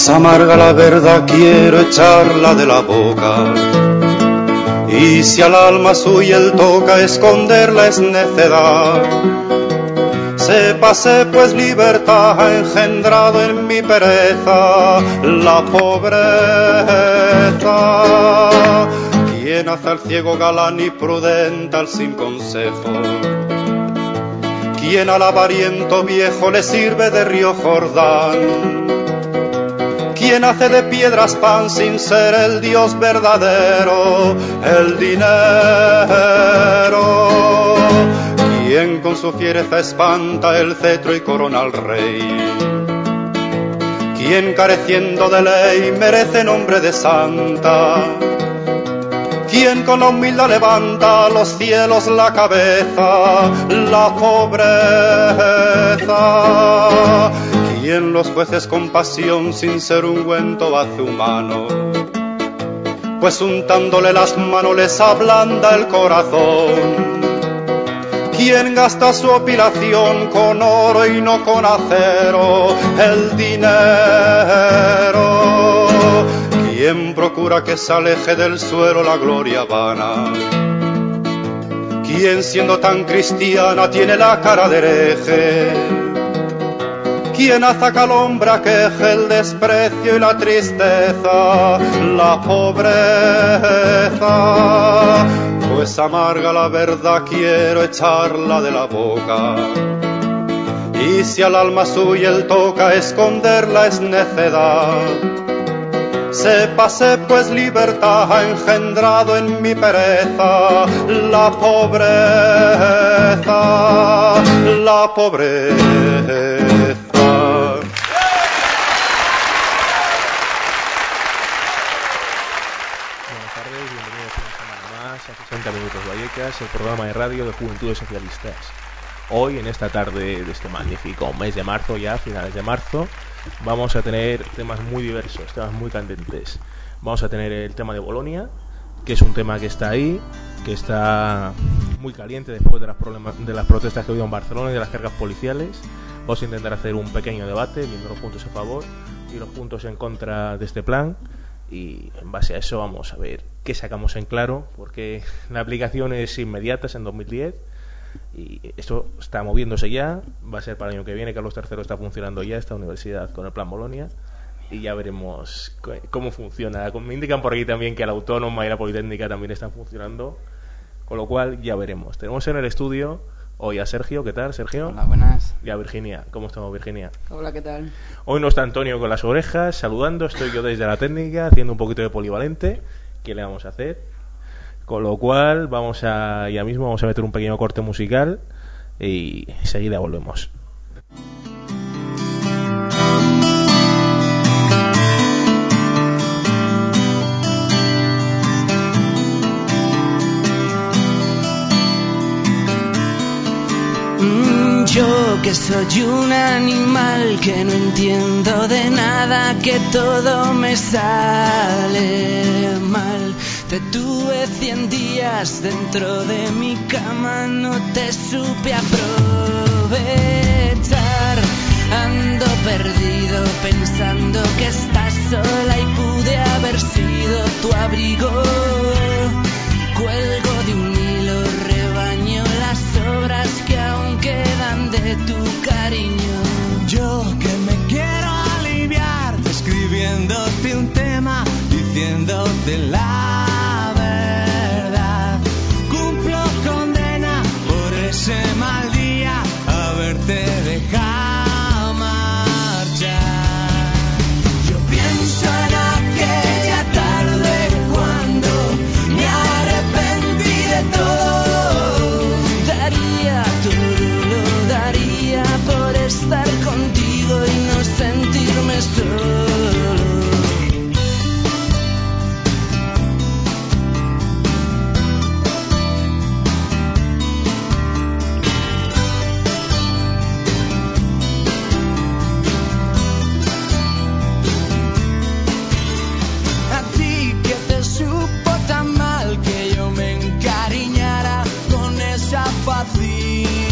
Pues amarga la verdad quiero echarla de la boca, y si al alma suya él toca esconderla es necedad. Sépase pues libertad ha engendrado en mi pereza la pobreza. Quien hace al ciego galán y prudente al sin consejo, quien al avariento viejo le sirve de río Jordán, quien hace de piedras pan sin ser el Dios verdadero, el dinero, quien con su fiereza espanta el cetro y corona al rey, quien careciendo de ley merece nombre de santa, quien con la humildad levanta a los cielos la cabeza, la pobreza, quien los jueces con pasión sin ser ungüento hace humano, pues untándole las manos les ablanda el corazón, quien gasta su opilación con oro y no con acero, el dinero, quien procura que se aleje del suelo la gloria vana, quien siendo tan cristiana tiene la cara de hereje, quien azaca al hombre aqueje el desprecio y la tristeza, la pobreza. Pues amarga la verdad quiero echarla de la boca, y si al alma suya él toca esconderla es necedad. Sépase pues libertad ha engendrado en mi pereza la pobreza, la pobreza. Buenas tardes, bienvenidos una semana más a 60 Minutos Vallecas, el programa de radio de Juventudes Socialistas. Hoy, en esta tarde de este magnífico mes de marzo, ya finales de marzo, vamos a tener temas muy diversos, temas muy candentes. Vamos a tener el tema de Bolonia, que es un tema que está ahí, que está muy caliente después de las protestas que ha habido en Barcelona y de las cargas policiales. Vamos a intentar hacer un pequeño debate, viendo los puntos a favor y los puntos en contra de este plan. Y en base a eso vamos a ver qué sacamos en claro, porque la aplicación es inmediata, es en 2010 y esto está moviéndose ya. Va a ser para el año que viene. Carlos III está funcionando ya, esta universidad, con el plan Bolonia, y ya veremos cómo funciona. Me indican por aquí también que la Autónoma y la Politécnica también están funcionando, con lo cual ya veremos. Tenemos en el estudio hoy a Sergio. ¿Qué tal, Sergio? Hola, buenas. Y a Virginia. ¿Cómo estamos, Virginia? Hola, ¿qué tal? Hoy no está Antonio con las orejas saludando, estoy yo desde la técnica haciendo un poquito de polivalente. ¿Qué le vamos a hacer? Con lo cual ya mismo vamos a meter un pequeño corte musical y enseguida volvemos. Yo que soy un animal que no entiendo de nada, que todo me sale mal. Te tuve 100 días dentro de mi cama, no te supe aprovechar. Ando perdido pensando que estás sola y pude haber sido tu abrigo. Cuelgo de un hilo, rebaño las sobras que aún quedan de tu cariño. Yo que me quiero aliviar, escribiéndote un tema, diciéndote la verdad. Cumplo condena por ese mal día, haberte dejado marchar. Yo pienso en aquella tarde cuando me arrepentí de todo. Daría todo, lo daría por estar contigo y no sentirme solo. A ti que te supo tan mal que yo me encariñara con esa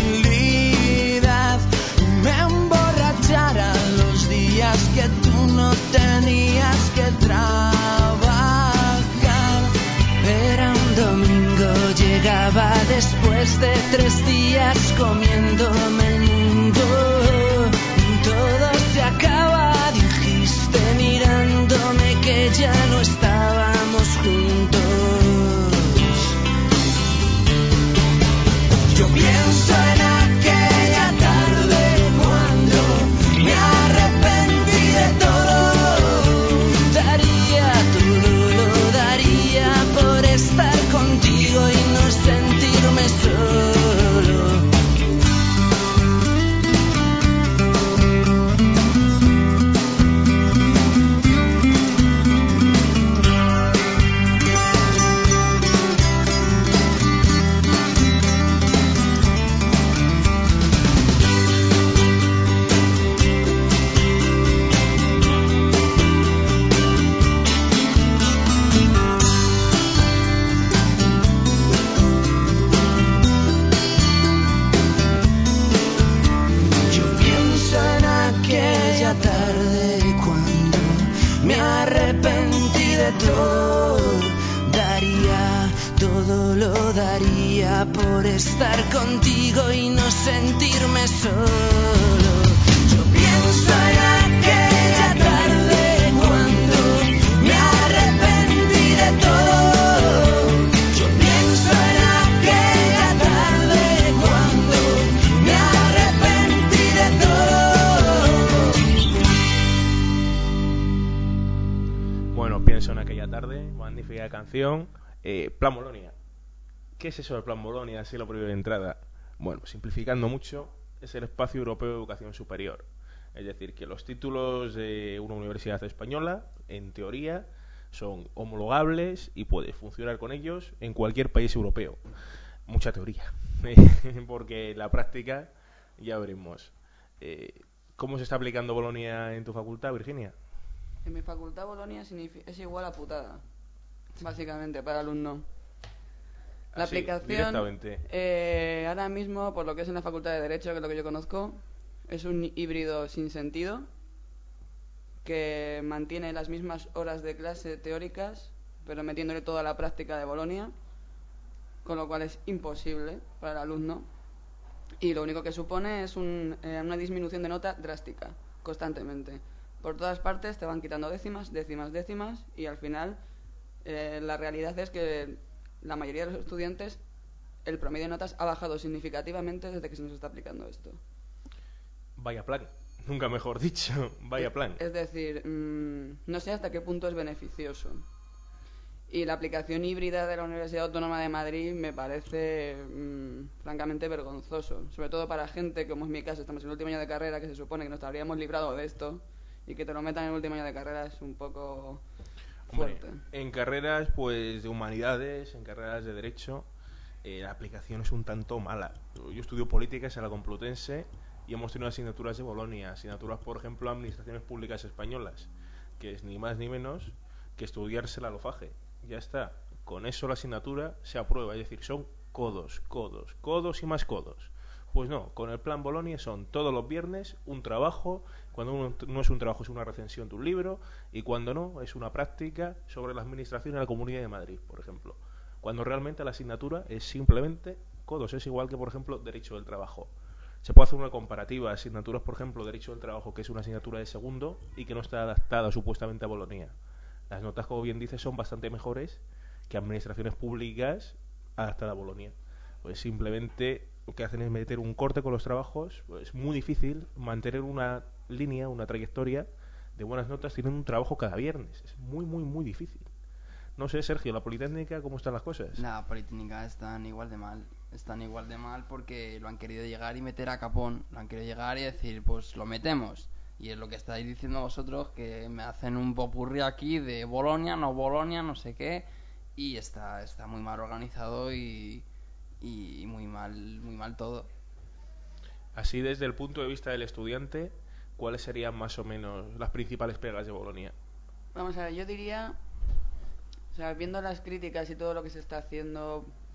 facilidad, me emborrachara los días que tú no tenías que trabajar. Era un domingo, llegaba después de 3 días comiéndome el mundo. Todo se acaba, dijiste mirándome que ya no estábamos juntos. Yo pienso en aquella tarde cuando me arrepentí de todo. Daría todo, lo daría por estar contigo y no sentirme solo. Todo lo daría por estar contigo y no sentirme solo. Yo pienso en aquella tarde cuando me arrepentí de todo. Yo pienso en aquella tarde cuando me arrepentí de todo. Bueno, pienso en aquella tarde, magnífica canción. Plan Bolonia. ¿Qué es eso del Plan Bolonia? Así lo primero de entrada. Bueno, simplificando mucho, es el Espacio Europeo de Educación Superior. Es decir, que los títulos de una universidad española, en teoría, son homologables y puedes funcionar con ellos en cualquier país europeo. Mucha teoría, porque la práctica ya veremos. ¿Cómo se está aplicando Bolonia en tu facultad, Virginia? En mi facultad Bolonia es igual a putada. Básicamente, para alumnos. La aplicación, ahora mismo, por lo que es en la Facultad de Derecho, que es lo que yo conozco, es un híbrido sin sentido que mantiene las mismas horas de clase teóricas, pero metiéndole toda la práctica de Bolonia, con lo cual es imposible para el alumno. Y lo único que supone es una disminución de nota drástica, constantemente. Por todas partes te van quitando décimas, y al final... la realidad es que la mayoría de los estudiantes, el promedio de notas ha bajado significativamente desde que se nos está aplicando esto. Vaya plan, nunca mejor dicho, vaya plan. Es decir, no sé hasta qué punto es beneficioso. Y la aplicación híbrida de la Universidad Autónoma de Madrid me parece francamente vergonzoso. Sobre todo para gente, como es mi caso, estamos en el último año de carrera, que se supone que nos habríamos librado de esto, y que te lo metan en el último año de carrera es un poco... Hombre, en carreras pues de humanidades, en carreras de derecho, la aplicación es un tanto mala. Yo estudio políticas en la Complutense y hemos tenido asignaturas de Bolonia, asignaturas, por ejemplo, administraciones públicas españolas, que es ni más ni menos que estudiarse la LOFAGE. Ya está, con eso la asignatura se aprueba, es decir, son codos y más codos. Pues no, con el Plan Bolonia son todos los viernes un trabajo, cuando no es un trabajo es una recensión de un libro, y cuando no es una práctica sobre la administración de la Comunidad de Madrid, por ejemplo. Cuando realmente la asignatura es simplemente codos, es igual que, por ejemplo, Derecho del Trabajo. Se puede hacer una comparativa de asignaturas, por ejemplo, Derecho del Trabajo, que es una asignatura de segundo y que no está adaptada supuestamente a Bolonia. Las notas, como bien dice, son bastante mejores que administraciones públicas adaptadas a Bolonia. Pues simplemente lo que hacen es meter un corte con los trabajos. Pues es muy difícil mantener una línea, una trayectoria de buenas notas teniendo un trabajo cada viernes. Es muy difícil. No sé, Sergio, ¿la Politécnica cómo están las cosas? La Politécnica están igual de mal porque lo han querido llegar y meter a capón. Lo han querido llegar y decir, pues lo metemos. Y es lo que estáis diciendo vosotros, que me hacen un popurrí aquí de Bolonia, no sé qué. Y está muy mal organizado y muy mal todo. Así, desde el punto de vista del estudiante, ¿cuáles serían más o menos las principales pegas de Bolonia? Vamos a ver, yo diría, o sea, viendo las críticas y todo lo que se está haciendo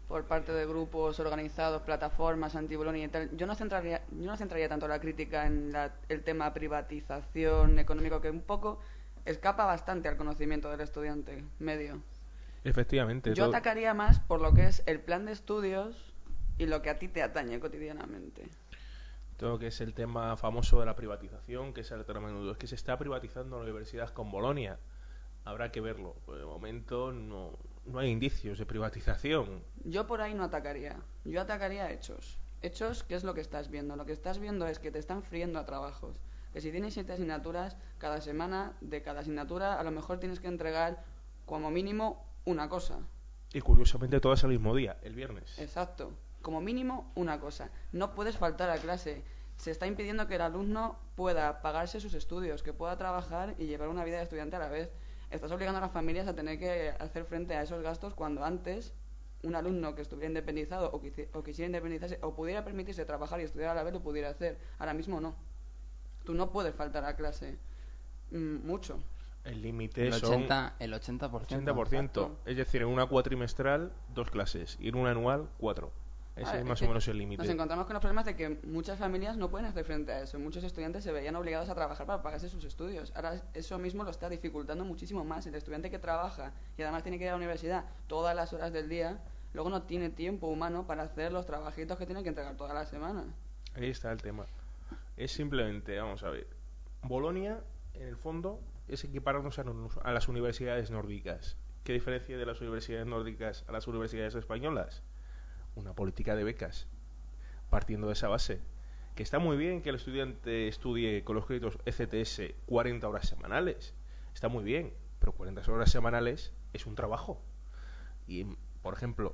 por parte de grupos organizados, plataformas anti-Bolonia y tal. Yo no centraría tanto la crítica en el tema privatización económico, que un poco escapa bastante al conocimiento del estudiante medio. Efectivamente. Yo atacaría más por lo que es el plan de estudios y lo que a ti te atañe cotidianamente. Todo lo que es el tema famoso de la privatización, que sale tan a menudo, es que se está privatizando la universidad con Bolonia. Habrá que verlo. Por el momento no hay indicios de privatización. Yo por ahí no atacaría. Yo atacaría hechos. Hechos, ¿qué es lo que estás viendo? Lo que estás viendo es que te están friendo a trabajos. Que si tienes 7 asignaturas, cada semana de cada asignatura a lo mejor tienes que entregar como mínimo una cosa. Y curiosamente todas al mismo día, el viernes. Exacto. Como mínimo una cosa. No puedes faltar a clase. Se está impidiendo que el alumno pueda pagarse sus estudios, que pueda trabajar y llevar una vida de estudiante a la vez. Estás obligando a las familias a tener que hacer frente a esos gastos cuando antes un alumno que estuviera independizado o quisiera independizarse o pudiera permitirse trabajar y estudiar a la vez lo pudiera hacer. Ahora mismo no. Tú no puedes faltar a clase mucho. El límite son el 80%. 80%. Es decir, en una cuatrimestral 2 clases y en una anual 4. Ese es más o menos el límite. Nos encontramos con los problemas de que muchas familias no pueden hacer frente a eso. Muchos estudiantes se veían obligados a trabajar para pagarse sus estudios. Ahora eso mismo lo está dificultando muchísimo más. El estudiante que trabaja y además tiene que ir a la universidad todas las horas del día, luego no tiene tiempo humano para hacer los trabajitos que tiene que entregar toda la semana. Ahí está el tema. Es simplemente, vamos a ver, Bolonia, en el fondo, es equipararnos a las universidades nórdicas. ¿Qué diferencia de las universidades nórdicas a las universidades españolas? Una política de becas, partiendo de esa base. Que está muy bien que el estudiante estudie con los créditos ECTS 40 horas semanales. Está muy bien, pero 40 horas semanales es un trabajo. Y, por ejemplo,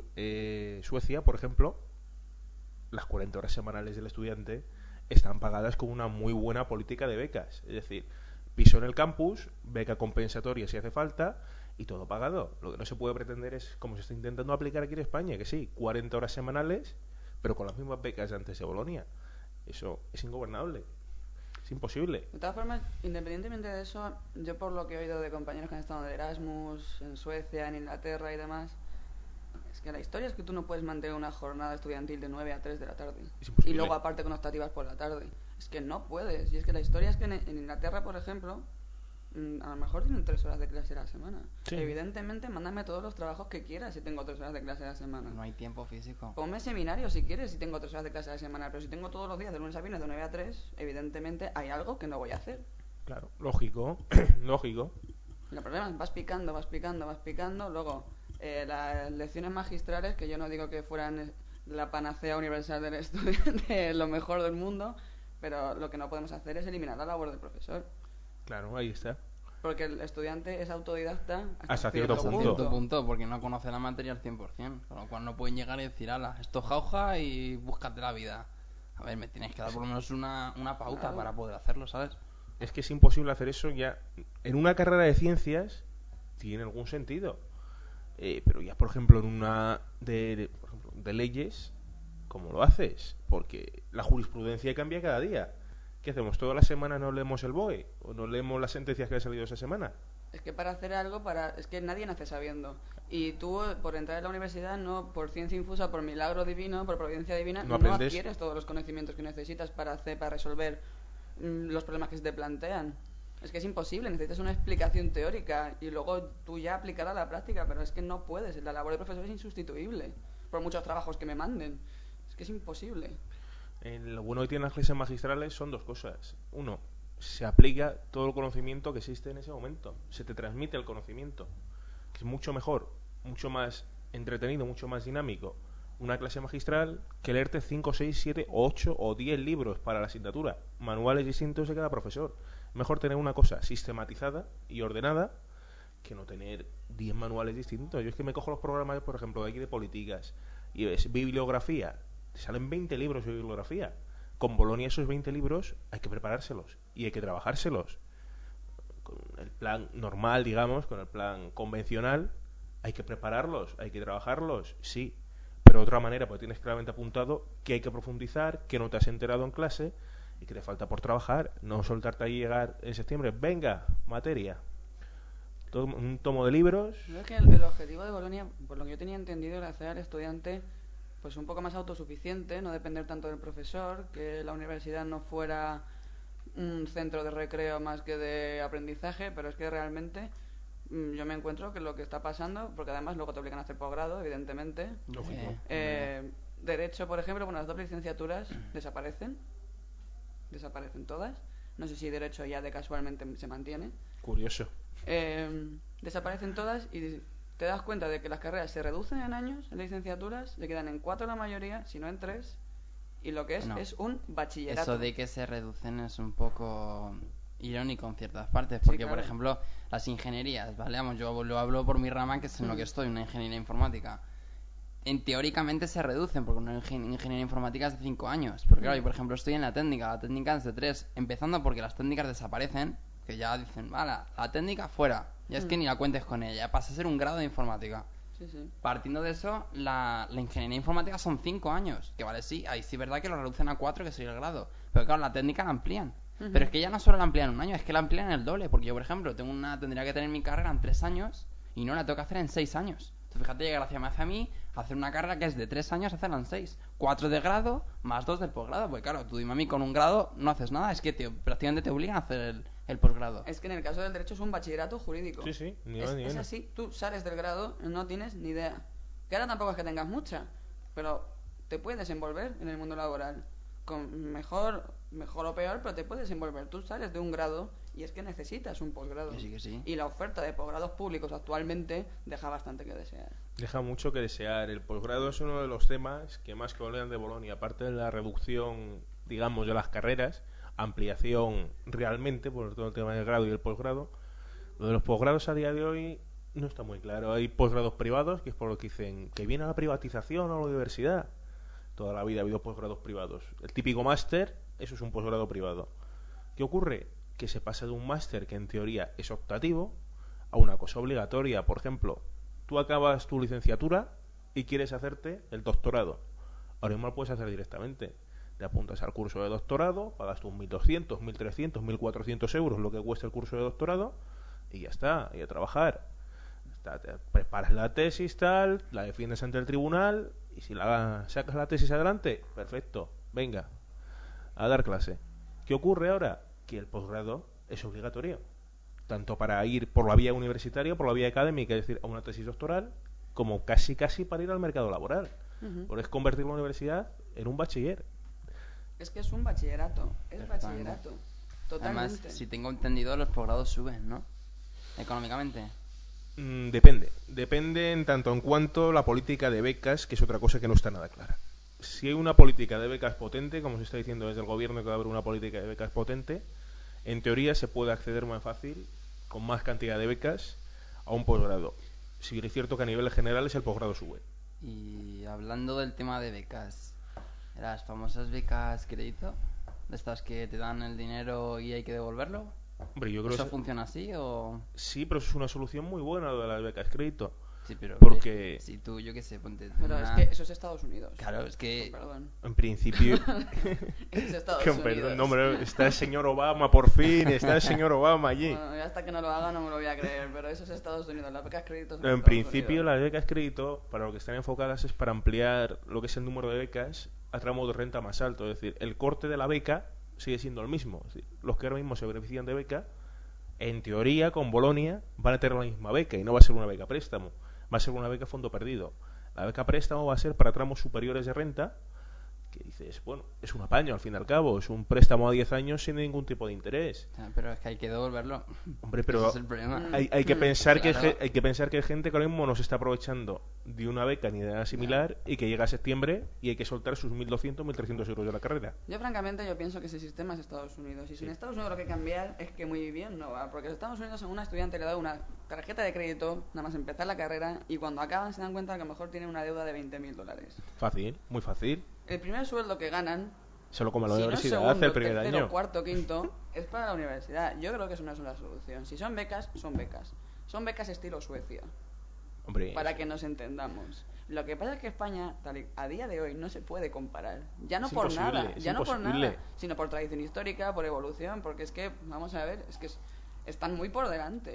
Suecia, por ejemplo, las 40 horas semanales del estudiante están pagadas con una muy buena política de becas. Es decir, piso en el campus, beca compensatoria si hace falta, y todo pagado. Lo que no se puede pretender es, como se está intentando aplicar aquí en España, que sí, 40 horas semanales, pero con las mismas becas de antes de Bolonia. Eso es ingobernable. Es imposible. De todas formas, independientemente de eso, yo por lo que he oído de compañeros que han estado de Erasmus, en Suecia, en Inglaterra y demás, es que la historia es que tú no puedes mantener una jornada estudiantil de 9 a 3 de la tarde. Y luego aparte con optativas por la tarde. Es que no puedes. Y es que la historia es que en Inglaterra, por ejemplo, a lo mejor tienen 3 horas de clase a la semana. Sí. Evidentemente, mándame todos los trabajos que quieras si tengo 3 horas de clase a la semana. No hay tiempo físico. Ponme seminario si quieres si tengo 3 horas de clase a la semana. Pero si tengo todos los días de lunes a viernes de 9 a 3, evidentemente hay algo que no voy a hacer. Claro, lógico. Lógico. El problema es vas picando. Luego, las lecciones magistrales, que yo no digo que fueran la panacea universal del estudiante, lo mejor del mundo, pero lo que no podemos hacer es eliminar la labor del profesor. Claro, ahí está. Porque el estudiante es autodidacta hasta cierto punto, porque no conoce la materia al 100%, con lo cual no pueden llegar y decir, ala, esto es jauja y búscate la vida. A ver, me tienes que dar por lo menos una pauta para poder hacerlo, ¿sabes? Es que es imposible hacer eso ya. En una carrera de ciencias tiene algún sentido. Pero ya, por ejemplo, en una de leyes, ¿cómo lo haces? Porque la jurisprudencia cambia cada día. ¿Qué hacemos? ¿Todas las semanas nos leemos el BOE? ¿O nos leemos las sentencias que han salido esa semana? Es que para hacer algo, es que nadie nace sabiendo. Y tú, por entrar en la universidad, no por ciencia infusa, por milagro divino, por providencia divina, no adquieres todos los conocimientos que necesitas para resolver los problemas que se te plantean. Es que es imposible, necesitas una explicación teórica y luego tú ya aplicarla a la práctica, pero es que no puedes. La labor del profesor es insustituible, por muchos trabajos que me manden. Es que es imposible. Lo bueno que tienen las clases magistrales son 2 cosas. Uno, se aplica todo el conocimiento que existe en ese momento. Se te transmite el conocimiento, que es mucho mejor, mucho más entretenido, mucho más dinámico una clase magistral que leerte 5, 6, 7, 8 o 10 libros para la asignatura, manuales distintos de cada profesor. Mejor tener una cosa sistematizada y ordenada que no tener 10 manuales distintos. Yo es que me cojo los programas, por ejemplo, de aquí de políticas y ves bibliografía. Te salen 20 libros de bibliografía. Con Bolonia esos 20 libros hay que preparárselos y hay que trabajárselos. Con el plan normal, digamos, con el plan convencional, hay que prepararlos, hay que trabajarlos, sí. Pero de otra manera, porque tienes claramente apuntado que hay que profundizar, que no te has enterado en clase y que te falta por trabajar. No soltarte ahí y llegar en septiembre. Venga, materia. un tomo de libros. Yo es que el objetivo de Bolonia, por lo que yo tenía entendido, era hacer al estudiante pues un poco más autosuficiente, no depender tanto del profesor, que la universidad no fuera un centro de recreo más que de aprendizaje, pero es que realmente yo me encuentro que lo que está pasando, porque además luego te obligan a hacer posgrado, evidentemente. Lógico. Derecho, por ejemplo, bueno, las dobles licenciaturas desaparecen todas. No sé si Derecho ya de casualmente se mantiene. Curioso. Desaparecen todas y te das cuenta de que las carreras se reducen en años, en licenciaturas, se quedan en 4 la mayoría, si no en 3, y lo que es un bachillerato. Eso de que se reducen es un poco irónico en ciertas partes, porque claro. Por ejemplo, las ingenierías, ¿vale? Yo lo hablo por mi rama, que es en lo que estoy, una ingeniería informática. Teóricamente se reducen, porque una ingeniería informática es de 5 años. Porque claro, yo por ejemplo estoy en la técnica es de 3, empezando porque las técnicas desaparecen, que ya dicen, vale, la técnica fuera, ya es que ni la cuentes con ella, pasa a ser un grado de informática. Sí. Partiendo de eso, la ingeniería informática son 5 años, que vale, sí, ahí sí es verdad que lo reducen a 4, que sería el grado, pero claro, la técnica la amplían. Pero es que ya no solo la amplían un año, es que la amplían el doble, porque yo por ejemplo tendría que tener mi carrera en 3 años y no la tengo que hacer en 6 años. Entonces fíjate qué gracia me hace a mí hacer una carrera que es de 3 años, hacerla en 6, 4 de grado más 2 del posgrado, porque claro, tú dime a mí con un grado no haces nada, es que prácticamente te obligan a hacer el posgrado. Es que en el caso del derecho es un bachillerato jurídico. Sí, es así, tú sales del grado, no tienes ni idea. Que ahora tampoco es que tengas mucha, pero te puedes desenvolver en el mundo laboral. Con mejor o peor, pero te puedes desenvolver. Tú sales de un grado y es que necesitas un posgrado. Que sí. Y la oferta de posgrados públicos actualmente deja bastante que desear. Deja mucho que desear. El posgrado es uno de los temas que más colean de Bolonia, aparte de la reducción, digamos, de las carreras, ampliación realmente por todo el tema del grado y el posgrado. Lo de los posgrados a día de hoy no está muy claro. Hay posgrados privados, que es por lo que dicen que viene a la privatización o a la universidad. Toda la vida ha habido posgrados privados. El típico máster, eso es un posgrado privado. ¿Qué ocurre? Que se pasa de un máster que en teoría es optativo a una cosa obligatoria. Por ejemplo, tú acabas tu licenciatura y quieres hacerte el doctorado. Ahora mismo lo puedes hacer directamente. Te apuntas al curso de doctorado, pagas tus 1.200, 1.300, 1.400 euros, lo que cuesta el curso de doctorado, y ya está, y a trabajar. Te preparas la tesis, tal, la defiendes ante el tribunal, y si sacas la tesis adelante, perfecto, venga, a dar clase. ¿Qué ocurre ahora? Que el posgrado es obligatorio, tanto para ir por la vía universitaria, por la vía académica, es decir, a una tesis doctoral, como casi para ir al mercado laboral. Porque es convertir la universidad en un bachiller. Es que es un bachillerato, totalmente. Además, si tengo entendido, los posgrados suben, ¿no? Económicamente. Depende en tanto en cuanto la política de becas, que es otra cosa que no está nada clara. Si hay una política de becas potente, como se está diciendo desde el gobierno que va a haber una política de becas potente, en teoría se puede acceder más fácil, con más cantidad de becas, a un posgrado. Si es cierto que a nivel general el posgrado sube. Y hablando del tema de becas, las famosas becas crédito, de estas que te dan el dinero y hay que devolverlo. Hombre, yo creo ¿Eso funciona así o...? Sí, pero es una solución muy buena lo de las becas crédito. Sí, pero porque... si tú, yo qué sé, ponte... Pero es que eso es Estados Unidos. Claro, es que... Perdón. En principio... Es Estados Unidos. Perdón, no, hombre, está el señor Obama, por fin, está el señor Obama allí. Bueno, hasta que no lo haga no me lo voy a creer, pero eso es Estados Unidos. Las becas crédito son En Estados principio, Unidos. las becas crédito, para lo que están enfocadas, es para ampliar lo que es el número de becas a tramo de renta más alto. Es decir, el corte de la beca sigue siendo el mismo. Es decir, los que ahora mismo se benefician de beca, en teoría, con Bolonia, van a tener la misma beca y no va a ser una beca préstamo, va a ser una beca fondo perdido. La beca préstamo va a ser para tramos superiores de renta, que dices, bueno, es un apaño al fin y al cabo, es un préstamo a 10 años sin ningún tipo de interés. Pero es que hay que devolverlo. Hombre, pero ese es el problema. hay que pensar claro. hay que pensar que hay gente que ahora mismo no se está aprovechando de una beca ni de nada similar y que llega a septiembre y hay que soltar sus 1.200, 1.300 euros de la carrera. Yo francamente pienso que ese sistema es Estados Unidos y si en Estados Unidos lo que hay que cambiar es que muy bien no va, porque en Estados Unidos a una estudiante le da una tarjeta de crédito nada más empezar la carrera y cuando acaban se dan cuenta que a lo mejor tienen una deuda de $20.000. Fácil, muy fácil. El primer sueldo que ganan, Se lo come la si no universidad segundo, hace el primer tercero, año. cuarto, quinto, es para la universidad. Yo creo que eso no es una solución. Si son becas, son becas. Son becas estilo Suecia. Hombre, Para que nos entendamos. Lo que pasa es que España, a día de hoy, no se puede comparar. Ya no Es por imposible, nada, es ya no por imposible. nada, sino por tradición histórica, por evolución, porque es que, vamos a ver, es que están muy por delante.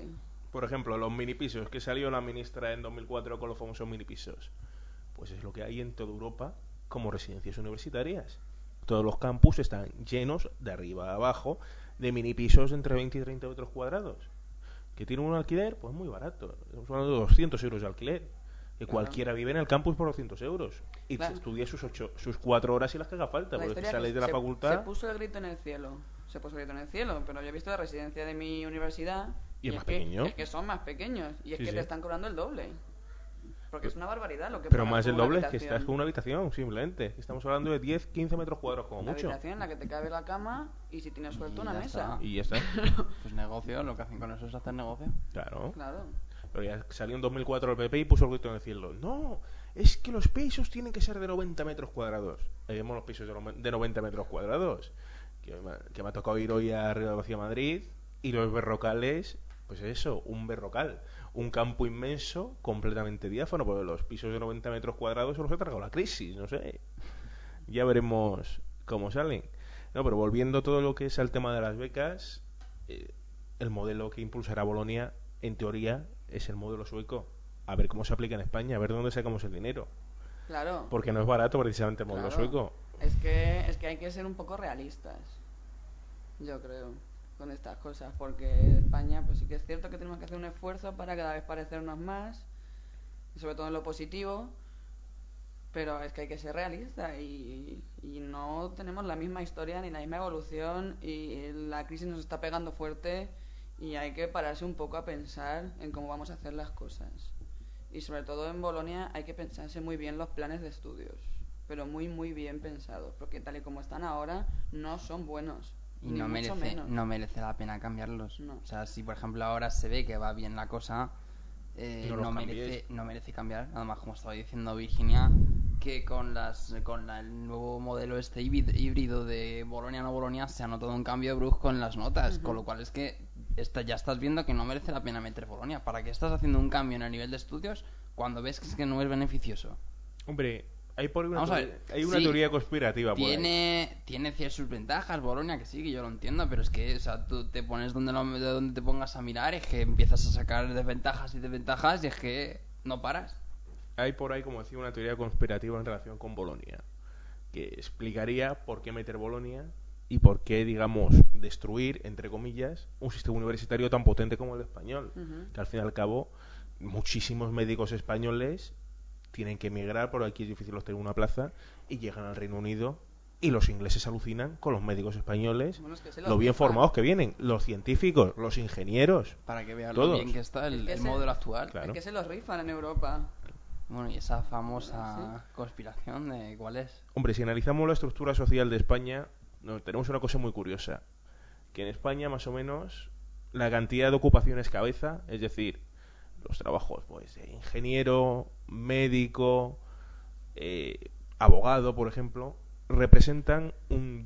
Por ejemplo, los minipisos, que salió la ministra en 2004 con los famosos minipisos. Pues es lo que hay en toda Europa como residencias universitarias. Todos los campus están llenos, de arriba a abajo, de minipisos entre 20 y 30 metros cuadrados. ¿Que tienen un alquiler? Pues muy barato. Estamos hablando de 200 euros de alquiler. Que cualquiera vive en el campus por 200 euros. Y se estudia sus 4 horas y las que haga falta. Porque si sales de la facultad... Se puso el grito en el cielo. Pero yo he visto la residencia de mi universidad... Y es más pequeño. Es que son más pequeños. Y es que te están cobrando el doble. Porque es una barbaridad lo que... Pero más el doble es que estás con una habitación, simplemente. Estamos hablando de 10, 15 metros cuadrados como mucho. Una habitación en la que te cabe la cama y si tienes suerte una mesa. Y ya está. Pues negocio, lo que hacen con eso es hacer negocio. Claro. Claro. Pero ya salió en 2004 el PP y puso el grito en el cielo. No, es que los pisos tienen que ser de 90 metros cuadrados. Ahí vemos los pisos de 90 metros cuadrados. Que me ha tocado ir hoy a Río de Madrid y los berrocales... Pues eso, un berrocal, un campo inmenso, completamente diáfano, porque los pisos de 90 metros cuadrados se los ha tragado la crisis, no sé. Ya veremos cómo salen. No, pero volviendo todo lo que es al tema de las becas, el modelo que impulsará Bolonia, en teoría, es el modelo sueco. A ver cómo se aplica en España, a ver de dónde sacamos el dinero. Claro. Porque no es barato precisamente el modelo sueco. Es que hay que ser un poco realistas, yo creo, con estas cosas, porque España, pues sí que es cierto que tenemos que hacer un esfuerzo para cada vez parecernos más, sobre todo en lo positivo, pero es que hay que ser realista y no tenemos la misma historia ni la misma evolución y la crisis nos está pegando fuerte y hay que pararse un poco a pensar en cómo vamos a hacer las cosas. Y sobre todo en Bolonia hay que pensarse muy bien los planes de estudios, pero muy muy bien pensados, porque tal y como están ahora no son buenos. Y no merece la pena cambiarlos. No. O sea, si por ejemplo ahora se ve que va bien la cosa, no merece cambiar. Nada más, como estaba diciendo Virginia, que con el nuevo modelo híbrido de Bolonia no Bolonia se ha notado un cambio brusco en las notas, con lo cual es que ya estás viendo que no merece la pena meter Bolonia. ¿Para qué estás haciendo un cambio en el nivel de estudios cuando ves que es que no es beneficioso? Hombre, hay una teoría conspirativa por ahí. Tiene sus ventajas Bolonia, que sí, que yo lo entiendo, pero es que, o sea, tú te pones donde te pongas a mirar, es que empiezas a sacar desventajas y es que no paras. Hay por ahí, como decía, una teoría conspirativa en relación con Bolonia, que explicaría por qué meter Bolonia y por qué, digamos, destruir, entre comillas, un sistema universitario tan potente como el español, que al fin y al cabo muchísimos médicos españoles tienen que emigrar, por aquí es difícil obtener una plaza, y llegan al Reino Unido y los ingleses alucinan con los médicos españoles, lo bien formados que vienen, los científicos, los ingenieros, para que vean todos. Lo bien que está el modelo actual. Claro. Es que se los rifan en Europa. Bueno, y esa famosa conspiración de ¿cuál es? Hombre, si analizamos la estructura social de España, tenemos una cosa muy curiosa, que en España más o menos la cantidad de ocupaciones cabeza, es decir, los trabajos pues de ingeniero, médico, abogado, por ejemplo, representan un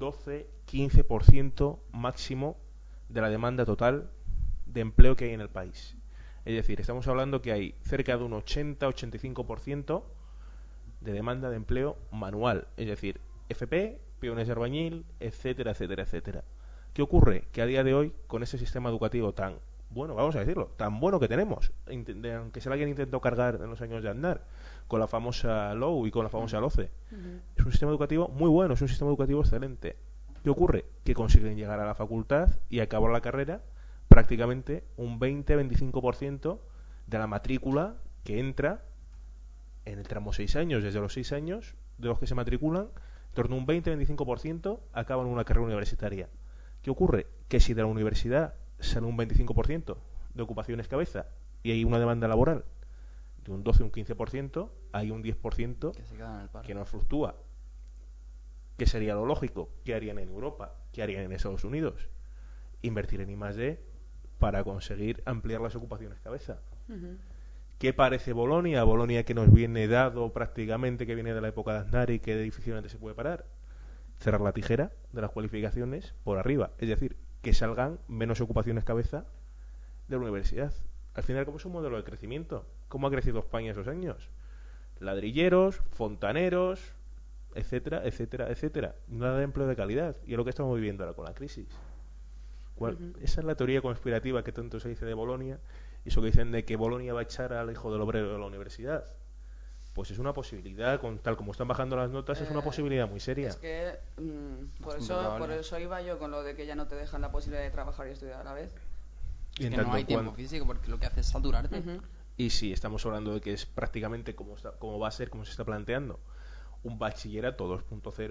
12-15% máximo de la demanda total de empleo que hay en el país. Es decir, estamos hablando que hay cerca de un 80-85% de demanda de empleo manual, es decir, FP, peones de albañil, etcétera, etcétera, etcétera. ¿Qué ocurre? Que a día de hoy, con ese sistema educativo tan bueno, vamos a decirlo, tan bueno que tenemos, aunque se la alguien intentó cargar en los años de andar, con la famosa LOU y con la famosa LOCE, es un sistema educativo muy bueno, es un sistema educativo excelente. ¿Qué ocurre? Que consiguen llegar a la facultad y acabar la carrera prácticamente un 20-25% de la matrícula que entra en el tramo 6 años, desde los 6 años de los que se matriculan, en torno a un 20-25% acaban una carrera universitaria. ¿Qué ocurre? Que si de la universidad sale un 25% de ocupaciones cabeza y hay una demanda laboral de un 12 o un 15%, hay un 10% que no fluctúa. ¿Qué sería lo lógico? ¿Qué harían en Europa? ¿Qué harían en Estados Unidos? Invertir en I+D para conseguir ampliar las ocupaciones cabeza. ¿Qué parece Bolonia? Bolonia que nos viene dado prácticamente, que viene de la época de Aznar y que difícilmente se puede parar. Cerrar la tijera de las cualificaciones por arriba, es decir, que salgan menos ocupaciones cabeza de la universidad. Al final, ¿cómo es un modelo de crecimiento? ¿Cómo ha crecido España esos años? Ladrilleros, fontaneros, etcétera, etcétera, etcétera. Nada de empleo de calidad. Y es lo que estamos viviendo ahora con la crisis. Esa es la teoría conspirativa que tanto se dice de Bolonia Y eso que dicen de que Bolonia va a echar al hijo del obrero de la universidad. Pues es una posibilidad, tal como están bajando las notas, es una posibilidad muy seria. Es que por eso iba yo con lo de que ya no te dejan la posibilidad de trabajar y estudiar a la vez. Es que no hay tiempo físico, porque lo que hace es saturarte. Y si estamos hablando de que es prácticamente como va a ser, como se está planteando, un bachillerato 2.0,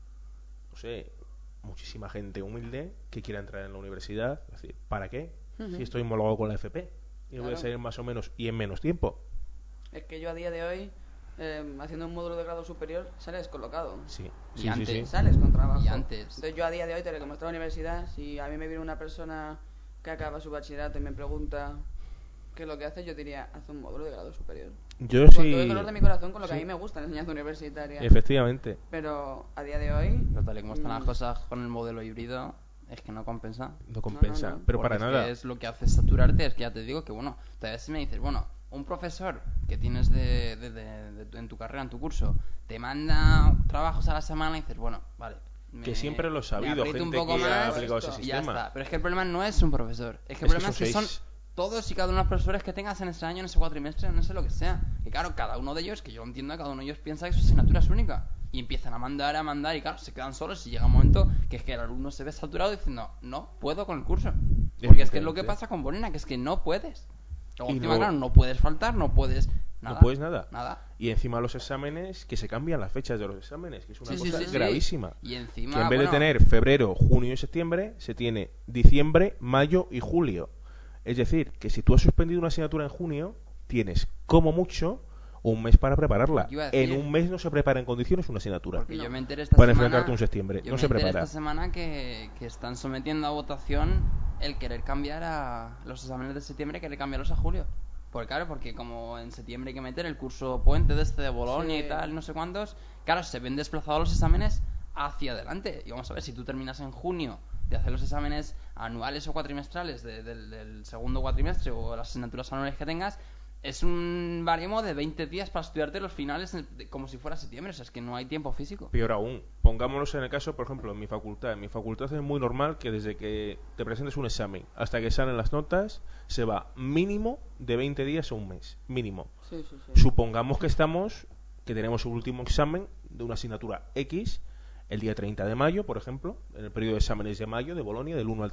no sé, muchísima gente humilde que quiera entrar en la universidad, es decir, ¿para qué? Si estoy homologado con la FP y voy a salir más o menos y en menos tiempo. Es que yo a día de hoy, haciendo un módulo de grado superior, sales colocado. Sí. Y antes sales con trabajo. Y antes. Entonces yo a día de hoy, como estoy en la universidad, si a mí me viene una persona que acaba su bachillerato y me pregunta qué es lo que hace, yo diría, haz un módulo de grado superior. Yo con sí. todo el dolor de mi corazón, con lo que a mí me gusta la enseñanza universitaria. Efectivamente. Pero a día de hoy... Pero tal y como están las cosas con el modelo híbrido, es que no compensa. No compensa, no. Pero porque para nada. Es lo que hace es saturarte, es que ya te digo que, bueno, todavía si me dices, bueno, un profesor que tienes en tu carrera, en tu curso, te manda trabajos a la semana y dices, bueno, vale. Que siempre lo he sabido, gente un poco que más, ha aplicado ese y sistema. ya está. Pero es que el problema no es un profesor, es que el problema es que son todos y cada uno de los profesores que tengas en ese año, en ese cuatrimestre, no sé lo que sea. Y claro, cada uno de ellos, que yo lo entiendo, cada uno de ellos piensa que su asignatura es única. Y empiezan a mandar, y claro, se quedan solos y llega un momento que es que el alumno se ve saturado diciendo, no puedo con el curso. Porque es que es lo que pasa con Bolonia, que es que no puedes. Claro, no puedes faltar, no puedes nada. No puedes nada. Nada. Y encima los exámenes, que se cambian las fechas de los exámenes, que es una cosa sí. gravísima. Y encima, que en vez de tener febrero, junio y septiembre, se tiene diciembre, mayo y julio. Es decir, que si tú has suspendido una asignatura en junio, tienes como mucho un mes para prepararla. En un mes no se prepara en condiciones una asignatura. Porque yo me enteré esta para semana, enfrentarte un septiembre. No se prepara. Esta semana que están sometiendo a votación el querer cambiar a los exámenes de septiembre, querer cambiarlos a julio. Porque claro, porque como en septiembre hay que meter el curso puente de Bolonia y tal, no sé cuántos, claro, se ven desplazados los exámenes hacia adelante. Y vamos a ver, si tú terminas en junio de hacer los exámenes anuales o cuatrimestrales del segundo cuatrimestre o las asignaturas anuales que tengas, es un baremo de 20 días para estudiarte los finales como si fuera septiembre. O sea, es que no hay tiempo físico. Peor aún, pongámonos en el caso, por ejemplo, en mi facultad. En mi facultad es muy normal que desde que te presentes un examen hasta que salen las notas, se va mínimo de 20 días o un mes. Mínimo. Sí. Supongamos que tenemos un último examen de una asignatura X el día 30 de mayo, por ejemplo, en el periodo de exámenes de mayo de Bolonia, del 1 al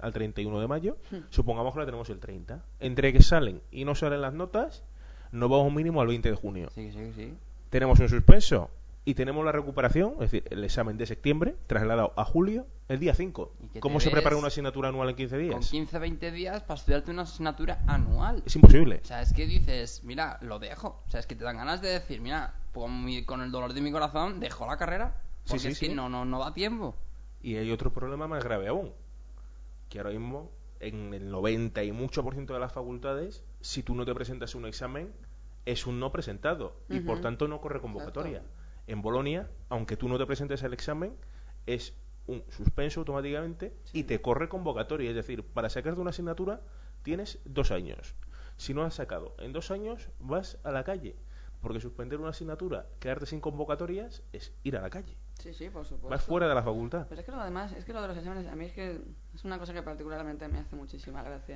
31 de mayo, supongamos que la tenemos el 30. Entre que salen y no salen las notas, nos vamos mínimo al 20 de junio. Sí. Tenemos un suspenso y tenemos la recuperación, es decir, el examen de septiembre trasladado a julio el día 5. ¿Cómo se prepara una asignatura anual en 15 días? Con 15-20 días para estudiarte una asignatura anual. Es imposible. O sea, es que dices, mira, lo dejo. O sea, es que te dan ganas de decir, mira, con el dolor de mi corazón, dejo la carrera. Porque es que no da tiempo. Y hay otro problema más grave aún, que ahora mismo en el 90 y mucho % de las facultades, si tú no te presentas un examen, es un no presentado y por tanto no corre convocatoria. Exacto. En Bolonia, aunque tú no te presentes el examen, es un suspenso automáticamente y te corre convocatoria. Es decir, para sacarte una asignatura tienes 2 años. Si no has sacado en 2 años, vas a la calle. Porque suspender una asignatura, quedarte sin convocatorias, es ir a la calle. Sí, por supuesto. Vas fuera de la facultad. Pero es que lo de los exámenes, a mí es que es una cosa que particularmente me hace muchísima gracia.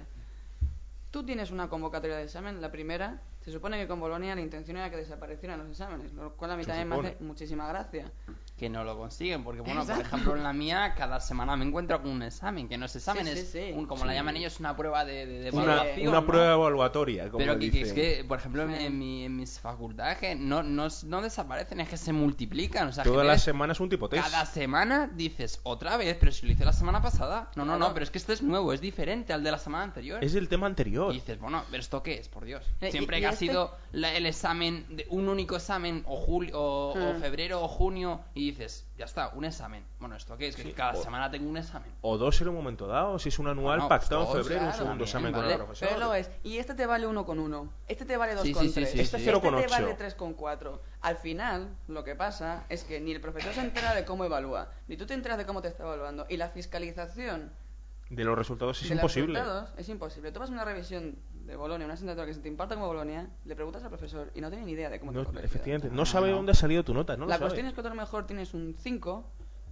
Tú tienes una convocatoria de examen, la primera, se supone que con Bolonia la intención era que desaparecieran los exámenes, lo cual a mí también me hace muchísima gracia. Que no lo consiguen, porque bueno, por ejemplo en la mía cada semana me encuentro con un examen, que no es examen, es como la llaman ellos, una prueba de evaluación. Una prueba evaluatoria, como pero dicen. Es que, por ejemplo, en mis facultades que no desaparecen, es que se multiplican. O sea, todas las semanas un tipo test. Cada semana dices, otra vez, pero si lo hice la semana pasada. No, pero es que este es nuevo, es diferente al de la semana anterior. Es el tema anterior. Y dices, bueno, ¿pero esto qué es? Por Dios. Siempre que ha sido el examen, un único examen, o febrero o junio, y dices, ya está, un examen. Bueno, ¿esto qué es? Que cada semana tengo un examen. O 2 en un momento dado, si es un anual pactado en febrero, un segundo examen con el profesor. Pero lo es, y este te vale 1,1, este te vale 2,3, este 0,8, te vale 3,4. Al final, lo que pasa es que ni el profesor se entera de cómo evalúa, ni tú te enteras de cómo te está evaluando, y la fiscalización de los resultados es imposible. Es imposible. Tú vas a una revisión de Bolonia, una asignatura que se te imparta como Bolonia, le preguntas al profesor y no tiene ni idea de cómo te ha corregido. Efectivamente, no sabe dónde ha salido tu nota, La cuestión es que tú a lo mejor tienes un 5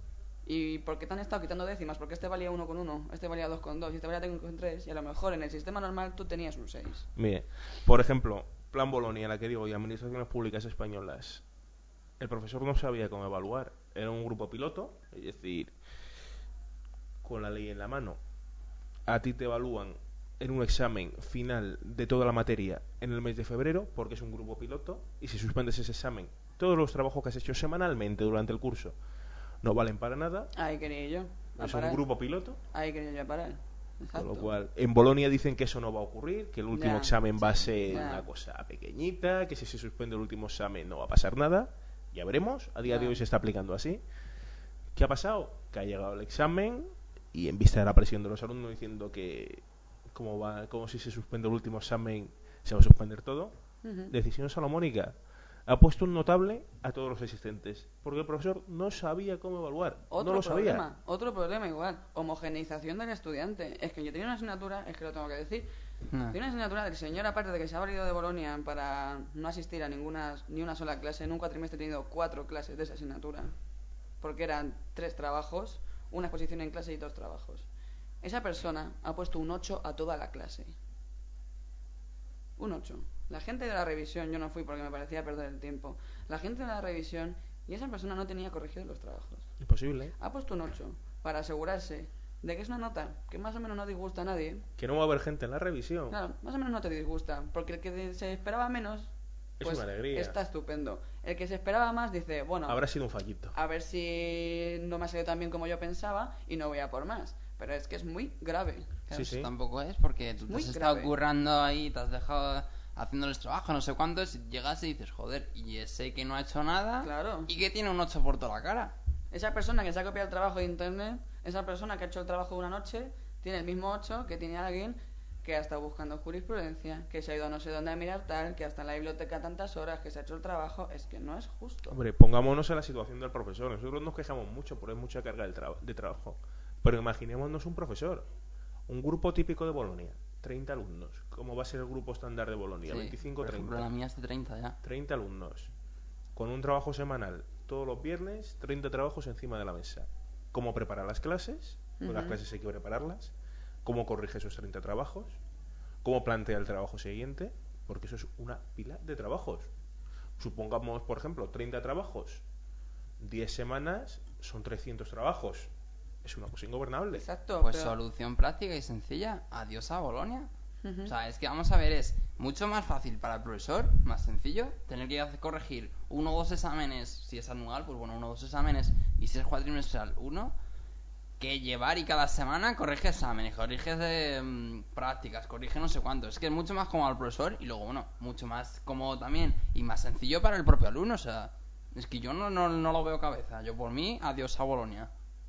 ¿Y por qué te han estado quitando décimas? Porque este valía 1,1, este valía 2,2 y este valía 3,3 y a lo mejor en el sistema normal tú tenías un 6. Mire, por ejemplo, Plan Bolonia, la que digo, y Administraciones Públicas Españolas, el profesor no sabía cómo evaluar. Era un grupo piloto, es decir, con la ley en la mano, a ti te evalúan en un examen final de toda la materia en el mes de febrero, porque es un grupo piloto, y si suspendes ese examen, todos los trabajos que has hecho semanalmente durante el curso no valen para nada. Ahí quería yo. Es un grupo piloto. Ahí quería yo parar. Exacto. Con lo cual, en Bolonia dicen que eso no va a ocurrir, que el último examen va a ser ya. una cosa pequeñita, que si se suspende el último examen no va a pasar nada. Ya veremos. A día de hoy se está aplicando así. ¿Qué ha pasado? Que ha llegado el examen y en vista de la presión de los alumnos diciendo que como si se suspende el último examen se va a suspender todo, decisión salomónica. Ha puesto un notable a todos los asistentes porque el profesor no sabía cómo evaluar. Sabía. Otro problema igual, homogeneización del estudiante. Es que yo tenía una asignatura, es que lo tengo que decir, tenía una asignatura del señor, aparte de que se ha valido de Bolonia para no asistir a ni una sola clase. En un cuatrimestre he tenido 4 clases de esa asignatura, porque eran 3 trabajos, una exposición en clase y 2 trabajos. Esa persona ha puesto un 8 a toda la clase. Un 8. La gente de la revisión, yo no fui porque me parecía perder el tiempo. La gente de la revisión, y esa persona no tenía corregido los trabajos. Imposible. Ha puesto un 8 para asegurarse de que es una nota que más o menos no disgusta a nadie. Que no va a haber gente en la revisión. Claro, más o menos no te disgusta, porque el que se esperaba menos, pues es una alegría. Está estupendo. El que se esperaba más dice, bueno, habrá sido un fallito. A ver si no me ha salido tan bien como yo pensaba y no voy a por más. Pero es que es muy grave. Claro, sí. Tampoco es porque tú te has estado currando ahí, te has dejado haciéndoles trabajo, no sé cuántos, llegas y dices, joder, y ese que no ha hecho nada, claro, y que tiene un 8 por toda la cara. Esa persona que se ha copiado el trabajo de internet, esa persona que ha hecho el trabajo de una noche, tiene el mismo 8 que tiene alguien que ha estado buscando jurisprudencia, que se ha ido a no sé dónde a mirar tal, que hasta en la biblioteca tantas horas, que se ha hecho el trabajo. Es que no es justo. Hombre, pongámonos en la situación del profesor. Nosotros nos quejamos mucho por mucha carga de trabajo, pero imaginémonos un profesor, un grupo típico de Bolonia, 30 alumnos. ¿Cómo va a ser el grupo estándar de Bolonia? Sí, 25, por 30. Ejemplo, la mía es de 30 ya. 30 alumnos. Con un trabajo semanal todos los viernes, 30 trabajos encima de la mesa. ¿Cómo preparar las clases? Pues las clases hay que prepararlas. ¿Cómo corrige esos 30 trabajos? ¿Cómo plantea el trabajo siguiente? Porque eso es una pila de trabajos. Supongamos, por ejemplo, 30 trabajos, 10 semanas, son 300 trabajos. Es una cosa ingobernable. Exacto. Pues solución práctica y sencilla. Adiós a Bolonia. O sea, es que vamos a ver, es mucho más fácil para el profesor, más sencillo, tener que corregir 1 o 2 exámenes, si es anual, pues bueno, 1 o 2 exámenes, y si es cuatrimestral, 1, que llevar y cada semana corrige exámenes, corrige prácticas, corrige no sé cuánto. Es que es mucho más cómodo al profesor y luego, bueno, mucho más cómodo también y más sencillo para el propio alumno. O sea, es que yo no lo veo cabeza. Yo por mí, adiós a Bolonia.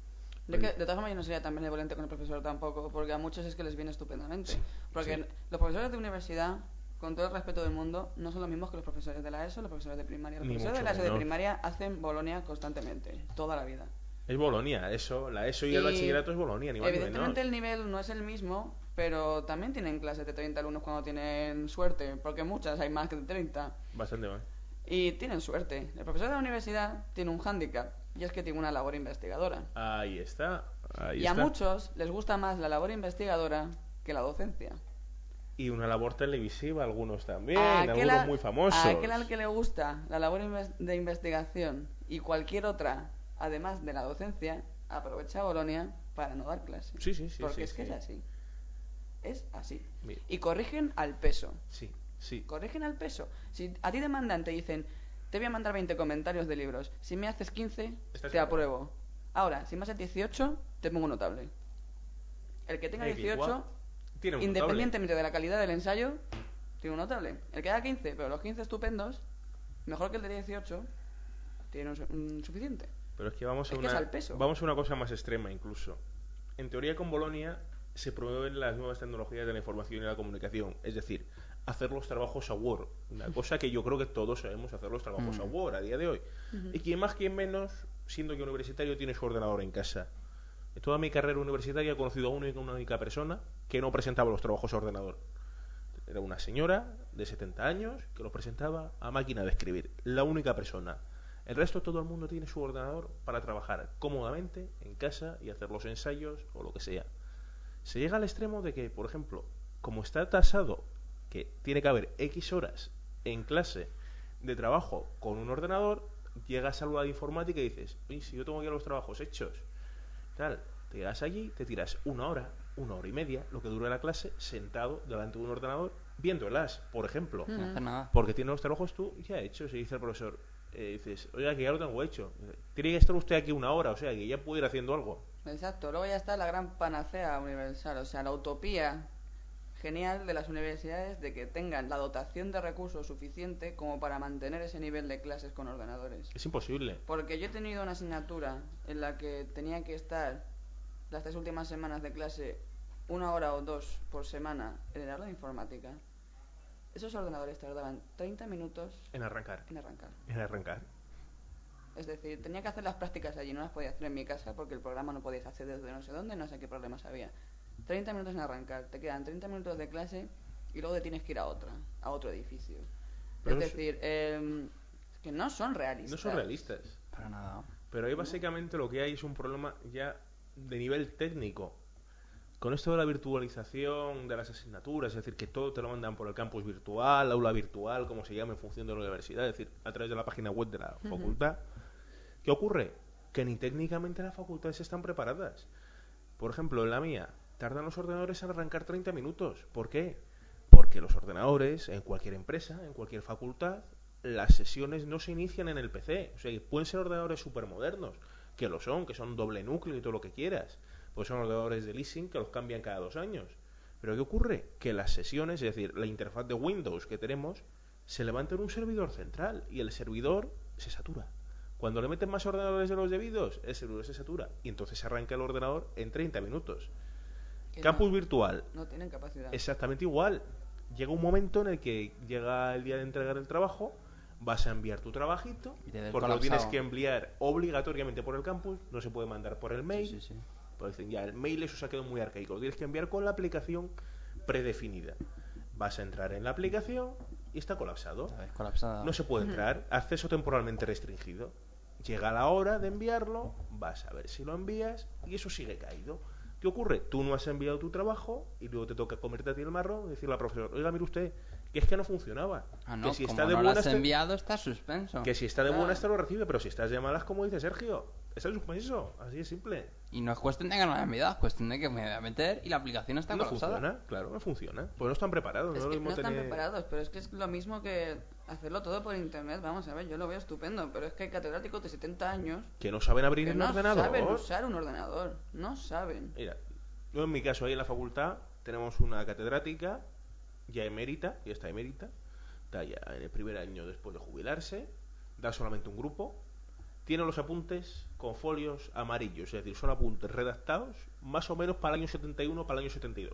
Yo que, de todas formas, yo no sería tan benevolente con el profesor tampoco, porque a muchos es que les viene estupendamente. Porque los profesores de universidad, con todo el respeto del mundo, no son los mismos que los profesores de la ESO, los profesores de primaria. Los profesores de la ESO de primaria hacen Bolonia constantemente, toda la vida. Es Bolonia, eso, la ESO y el bachillerato es Bolonia, ni más ni menos. Evidentemente el nivel no es el mismo, pero también tienen clases de 30 alumnos cuando tienen suerte, porque muchas hay más que de 30. Bastante más. Y tienen suerte. El profesor de la universidad tiene un hándicap, y es que tiene una labor investigadora. Ahí está. A muchos les gusta más la labor investigadora que la docencia. Y una labor televisiva, algunos también, algunos muy famosos. A aquel al que le gusta la labor de investigación y cualquier otra, además de la docencia, aprovecha Bolonia para no dar clases. Sí. Porque es que es así. Es así. Bien. Y corrigen al peso. Sí. Corrigen al peso. Si a ti te mandan, te dicen, te voy a mandar 20 comentarios de libros. Si me haces 15, te apruebo. Ahora, si me haces 18, te pongo un notable. El que tenga 18, independientemente de la calidad del ensayo, tiene un notable. El que haga 15, pero los 15 estupendos, mejor que el de 18, tiene un suficiente. Pero es que vamos a una cosa más extrema incluso. En teoría, con Bolonia se promueven las nuevas tecnologías de la información y la comunicación. Es decir, hacer los trabajos a Word. Una cosa que yo creo que todos sabemos hacer los trabajos a Word a día de hoy. Y quien más, quien menos, siendo que universitario, tiene su ordenador en casa. En toda mi carrera universitaria he conocido a una única persona que no presentaba los trabajos a ordenador. Era una señora de 70 años que los presentaba a máquina de escribir. La única persona. El resto, todo el mundo tiene su ordenador para trabajar cómodamente en casa y hacer los ensayos o lo que sea. Se llega al extremo de que, por ejemplo, como está tasado que tiene que haber X horas en clase de trabajo con un ordenador, llegas al aula de informática y dices, oye, si yo tengo ya los trabajos hechos, tal, te llegas allí, te tiras 1 hora, 1 hora y media, lo que dura la clase, sentado delante de un ordenador, viendo el AS, por ejemplo. No hace nada. Porque tienes los trabajos tú ya hechos. Y dice el profesor, dices, oiga, que ya lo tengo hecho. Tiene que estar usted aquí 1 hora, o sea, que ya puede ir haciendo algo. Exacto, luego ya está la gran panacea universal, o sea, la utopía genial de las universidades de que tengan la dotación de recursos suficiente como para mantener ese nivel de clases con ordenadores. Es imposible. Porque yo he tenido una asignatura en la que tenía que estar las 3 últimas semanas de clase 1 hora o 2 por semana en el aula de informática. Esos ordenadores tardaban 30 minutos En arrancar. en arrancar. Es decir, tenía que hacer las prácticas allí, no las podía hacer en mi casa porque el programa no podías hacer desde no sé dónde, no sé qué problemas había. 30 minutos en arrancar, te quedan 30 minutos de clase y luego te tienes que ir a otro edificio. Pero es decir, que no son realistas. No son realistas. Para nada. Pero ahí básicamente lo que hay es un problema ya de nivel técnico. Con esto de la virtualización de las asignaturas, es decir, que todo te lo mandan por el campus virtual, aula virtual, como se llama en función de la universidad, es decir, a través de la página web de la facultad. ¿Qué ocurre? Que ni técnicamente las facultades están preparadas. Por ejemplo, en la mía, tardan los ordenadores en arrancar 30 minutos. ¿Por qué? Porque los ordenadores, en cualquier empresa, en cualquier facultad, las sesiones no se inician en el PC. O sea, pueden ser ordenadores supermodernos, que lo son, que son doble núcleo y todo lo que quieras. Pues son ordenadores de leasing que los cambian cada 2 años. Pero ¿qué ocurre? Que las sesiones, es decir, la interfaz de Windows que tenemos, se levanta en un servidor central y el servidor se satura. Cuando le meten más ordenadores de los debidos, el servidor se satura y entonces arranca el ordenador en 30 minutos. Campus virtual. No tienen capacidad. Exactamente igual. Llega un momento en el que llega el día de entregar el trabajo, vas a enviar tu trabajito, porque lo tienes que enviar obligatoriamente por el campus, no se puede mandar por el mail. Sí. Pues dicen, ya, el mail eso se ha quedado muy arcaico, lo tienes que enviar con la aplicación predefinida. Vas a entrar en la aplicación y está colapsado. No se puede entrar, acceso temporalmente restringido. Llega la hora de enviarlo, vas a ver si lo envías y eso sigue caído. ¿Qué ocurre? Tú no has enviado tu trabajo y luego te toca comerte a ti el marrón y decirle al profesor, oiga, mire usted, que es que no funcionaba. No, que si como está de no lo buenas has enviado está suspenso. Que si está de buenas te lo recibe, pero si estás de malas, como dice Sergio, está suspenso, así de simple. Y no es cuestión de que no lo haya enviado, es cuestión de que me voy a meter y la aplicación está colapsada. No funciona, claro, no funciona. Pues no están preparados. Es que no están preparados, pero es que es lo mismo que hacerlo todo por internet. Vamos a ver, yo lo veo estupendo, pero es que hay catedráticos de 70 años que no saben abrir un ordenador. No saben usar un ordenador, no saben. Mira, yo en mi caso ahí en la facultad tenemos una catedrática ya emérita, ya está emérita, está ya en el primer año después de jubilarse, da solamente un grupo, tiene los apuntes con folios amarillos, es decir, son apuntes redactados más o menos para el año 71, para el año 72.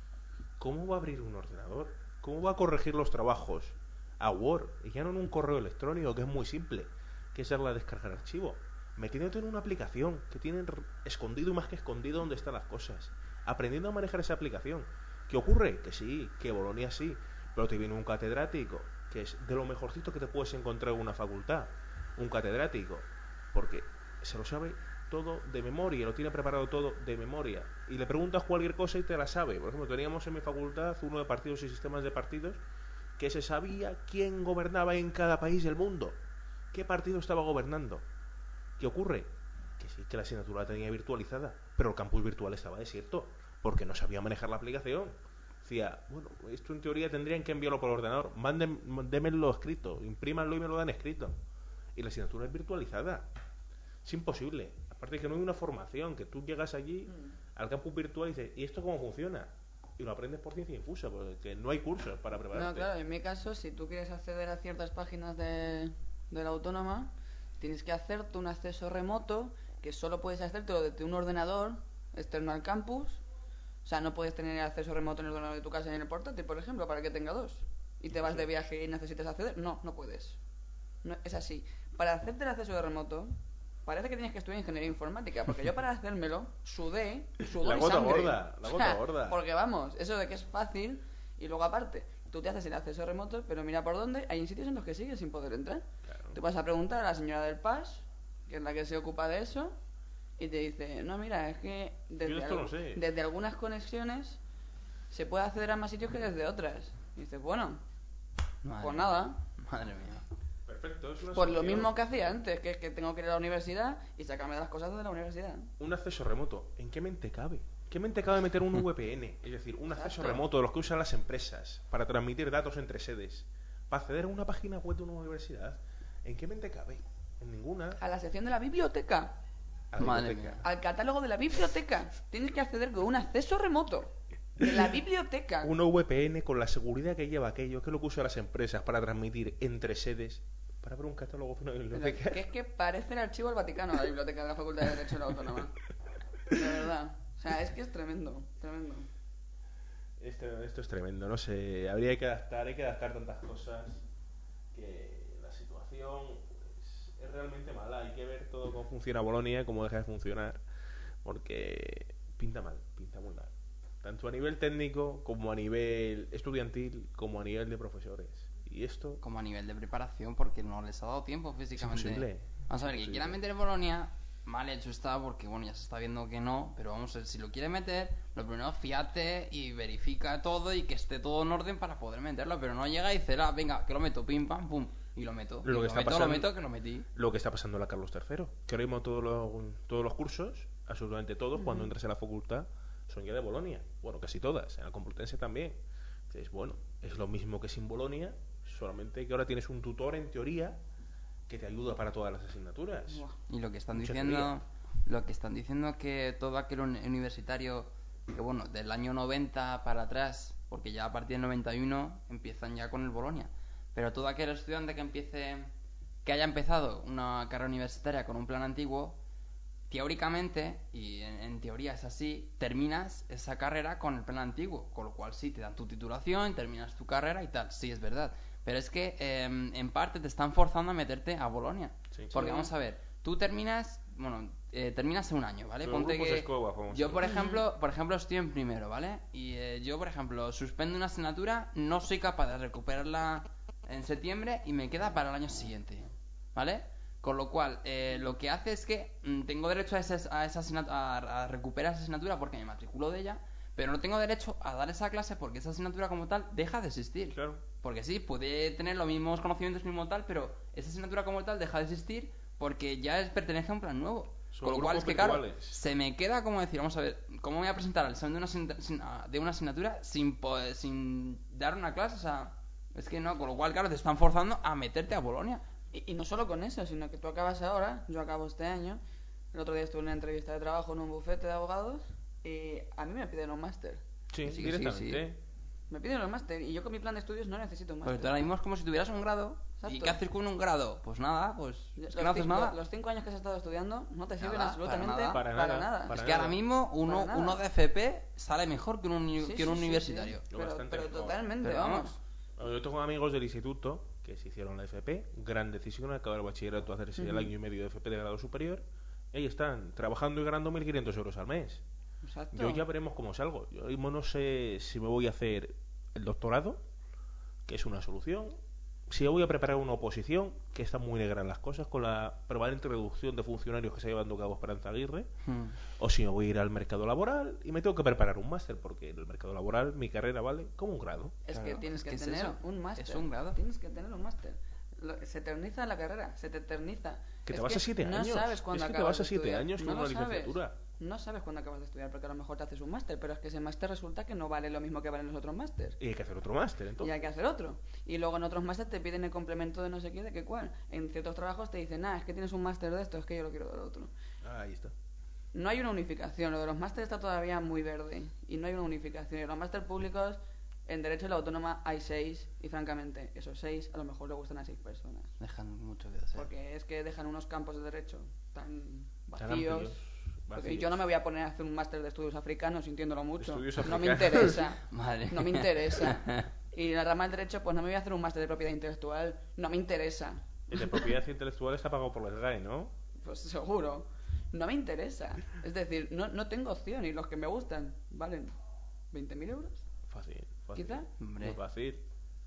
¿Cómo va a abrir un ordenador? ¿Cómo va a corregir los trabajos a Word? Y ya no en un correo electrónico, que es muy simple, que es la descargar archivo, metiéndote en una aplicación que tienen escondido y más que escondido donde están las cosas, aprendiendo a manejar esa aplicación. ¿Qué ocurre? Que sí, que Bolonia sí, pero te viene un catedrático que es de lo mejorcito que te puedes encontrar en una facultad, un catedrático, porque se lo sabe todo de memoria, lo tiene preparado todo de memoria, y le preguntas cualquier cosa y te la sabe. Por ejemplo, teníamos en mi facultad uno de partidos y sistemas de partidos que se sabía quién gobernaba en cada país del mundo, qué partido estaba gobernando. ¿Qué ocurre? Que sí, que la asignatura la tenía virtualizada, pero el campus virtual estaba desierto, porque no sabía manejar la aplicación. Decía, bueno, esto en teoría tendrían que enviarlo por ordenador, démenlo escrito, imprímanlo y me lo dan escrito. Y la asignatura es virtualizada. Es imposible. Aparte de que no hay una formación, que tú llegas allí al campus virtual y dices, ¿y esto cómo funciona? Y lo aprendes por ciencia infusa, porque no hay cursos para prepararte. No, claro, en mi caso, si tú quieres acceder a ciertas páginas de la autónoma, tienes que hacerte un acceso remoto, que solo puedes hacértelo desde un ordenador externo al campus. O sea, no puedes tener acceso remoto en el ordenador de tu casa y en el portátil, por ejemplo, para que tenga dos. Y te vas de viaje y necesitas acceder. No puedes. No, es así. Para hacerte el acceso de remoto, parece que tienes que estudiar ingeniería informática, porque yo para hacérmelo sudé la gota sangre. gorda, la gota gorda. Porque vamos, eso de que es fácil, y luego aparte, tú te haces el acceso remoto, pero mira por dónde, hay sitios en los que sigues sin poder entrar. Claro. Tú vas a preguntar a la señora del PAS, que es la que se ocupa de eso, y te dice, no, mira, es que desde algunas conexiones se puede acceder a más sitios que desde otras. Y dices, bueno, pues nada. Madre mía. Perfecto, es una Pues lo solución. mismo que hacía antes, que es que tengo que ir a la universidad y sacarme las cosas de la universidad. Un acceso remoto, ¿en qué mente cabe? ¿En qué mente cabe meter un VPN? Es decir, un acceso Exacto. remoto de los que usan las empresas para transmitir datos entre sedes, para acceder a una página web de una universidad. ¿En qué mente cabe? En ninguna. A la sección de la biblioteca, A la Madre biblioteca. mía. al catálogo de la biblioteca, tienes que acceder con un acceso remoto de la biblioteca. Una VPN con la seguridad que lleva aquello, que es lo que usan las empresas para transmitir entre sedes, para ver un catálogo de una Pero biblioteca. que es que parece el archivo del Vaticano, la biblioteca de la Facultad de Derecho de la Autónoma. De verdad. O sea, es que es tremendo, tremendo. Esto es tremendo, no sé, hay que adaptar tantas cosas que la situación pues, es realmente mala. Hay que ver todo cómo funciona Bolonia, cómo deja de funcionar, porque pinta muy mal. Tanto a nivel técnico, como a nivel estudiantil, como a nivel de profesores. Y esto Como a nivel de preparación, porque no les ha dado tiempo físicamente. es imposible. Vamos a ver, que Imposible. quieran meter Bolonia, mal hecho está, porque bueno, ya se está viendo que no, pero vamos a ver, si lo quiere meter, lo primero fíate y verifica todo y que esté todo en orden para poder meterlo, pero no llega y dice, venga, que lo meto, pim, pam, pum, y lo meto. Lo que está pasando- lo meto, que lo metí. Lo que está pasando en la Carlos III, que ahora mismo todos los cursos, absolutamente todos, cuando entras a la facultad, son ya de Bolonia. Bueno, casi todas, en la Complutense también. Entonces, bueno, es lo mismo que sin Bolonia, solamente que ahora tienes un tutor, en teoría, que te ayuda para todas las asignaturas. Buah. Y lo que están Mucha diciendo, teoría. lo que están diciendo que todo aquel universitario que bueno, del año 90 para atrás, porque ya a partir del 91 empiezan ya con el Bolonia, pero todo aquel estudiante que haya empezado una carrera universitaria con un plan antiguo, teóricamente, y en teoría es así, terminas esa carrera con el plan antiguo, con lo cual sí, te dan tu titulación, terminas tu carrera y tal, sí, es verdad. Pero es que en parte te están forzando a meterte a Bolonia. Sí, sí. Porque vamos a ver, tú terminas, terminas en un año, ¿vale? Los Ponte grupos que escoba, famosos. yo, por ejemplo, estoy en primero, ¿vale? Y yo, por ejemplo, suspendo una asignatura, no soy capaz de recuperarla en septiembre y me queda para el año siguiente, ¿vale? Con lo cual, lo que hace es que tengo derecho a a recuperar esa asignatura porque me matriculo de ella, pero no tengo derecho a dar esa clase porque esa asignatura como tal deja de existir. Claro. Porque sí, puede tener los mismos conocimientos mismo tal, pero esa asignatura como tal deja de existir porque ya pertenece a un plan nuevo. Son Con lo cual es grupos que, claro, virtuales. se me queda como decir, vamos a ver, ¿cómo voy a presentar el examen de una asignatura sin dar una clase? O sea, es que no, con lo cual, claro, te están forzando a meterte a Bolonia. Y no solo con eso, sino que tú acabas ahora, yo acabo este año. El otro día estuve en una entrevista de trabajo en un bufete de abogados y a mí me piden un máster. Sí, Sí, directamente. Me piden un máster y yo con mi plan de estudios no necesito un Porque máster. tú ahora mismo es como si tuvieras un grado. Exacto. ¿Y qué haces con un grado? Pues nada, pues es que no haces Los nada. 5 años que has estado estudiando no te sirven Nada, absolutamente para nada. para nada. Para Es que ahora mismo Para nada. uno de FP sale mejor que un Sí, que un sí, universitario. sí. Lo bastante Pero mejor. totalmente, Pero vamos. Bueno, yo tengo amigos del instituto que se hicieron la FP, gran decisión, acabar el bachillerato, hacerse el año y medio de FP de grado superior, y ahí están, trabajando y ganando 1.500 euros al mes. Exacto. Yo ya veremos cómo salgo. Yo ahora mismo no sé si me voy a hacer el doctorado, que es una solución, si voy a preparar una oposición, que está muy negra en las cosas, con la prevalente reducción de funcionarios que se está llevando a cabo Esperanza Aguirre, o si me voy a ir al mercado laboral y me tengo que preparar un máster, porque en el mercado laboral mi carrera vale como un grado. Es Claro, que tienes es que que es tener eso, un máster. es un grado. Tienes que tener un máster. Se eterniza la carrera, se te eterniza. Que te Es vas a 7 no años. sabes cuándo Es que te acabas vas a de 7 estudiar. años con No una lo sabes. licenciatura. No sabes cuándo acabas de estudiar, porque a lo mejor te haces un máster, pero es que ese máster resulta que no vale lo mismo que valen los otros másters. Y hay que hacer otro máster, Y entonces. hay que hacer otro. Y luego en otros másters te piden el complemento de no sé qué, de qué cuál. En ciertos trabajos te dicen, es que tienes un máster de esto, es que yo lo quiero del otro. Ahí está. No hay una unificación, lo de los másteres está todavía muy verde. Y no hay una unificación. Y los másteres públicos, en Derecho de la Autónoma hay 6, y francamente, esos 6 a lo mejor le gustan a 6 personas. Dejan mucho que hacer. Porque es que dejan unos campos de derecho tan Tan vacíos. amplios, Porque vacíos. yo no me voy a poner a hacer un máster de estudios africanos sintiéndolo mucho. Estudios No me africanos. interesa. Madre No me mía. interesa. Y en la rama del derecho, pues no me voy a hacer un máster de propiedad intelectual. No me interesa. El de propiedad intelectual está pagado por la SGAE, ¿no? Pues seguro. No me interesa. Es decir, no tengo opción y los que me gustan valen 20.000 euros. Fácil, fácil. ¿Quizá? Hombre. Muy fácil.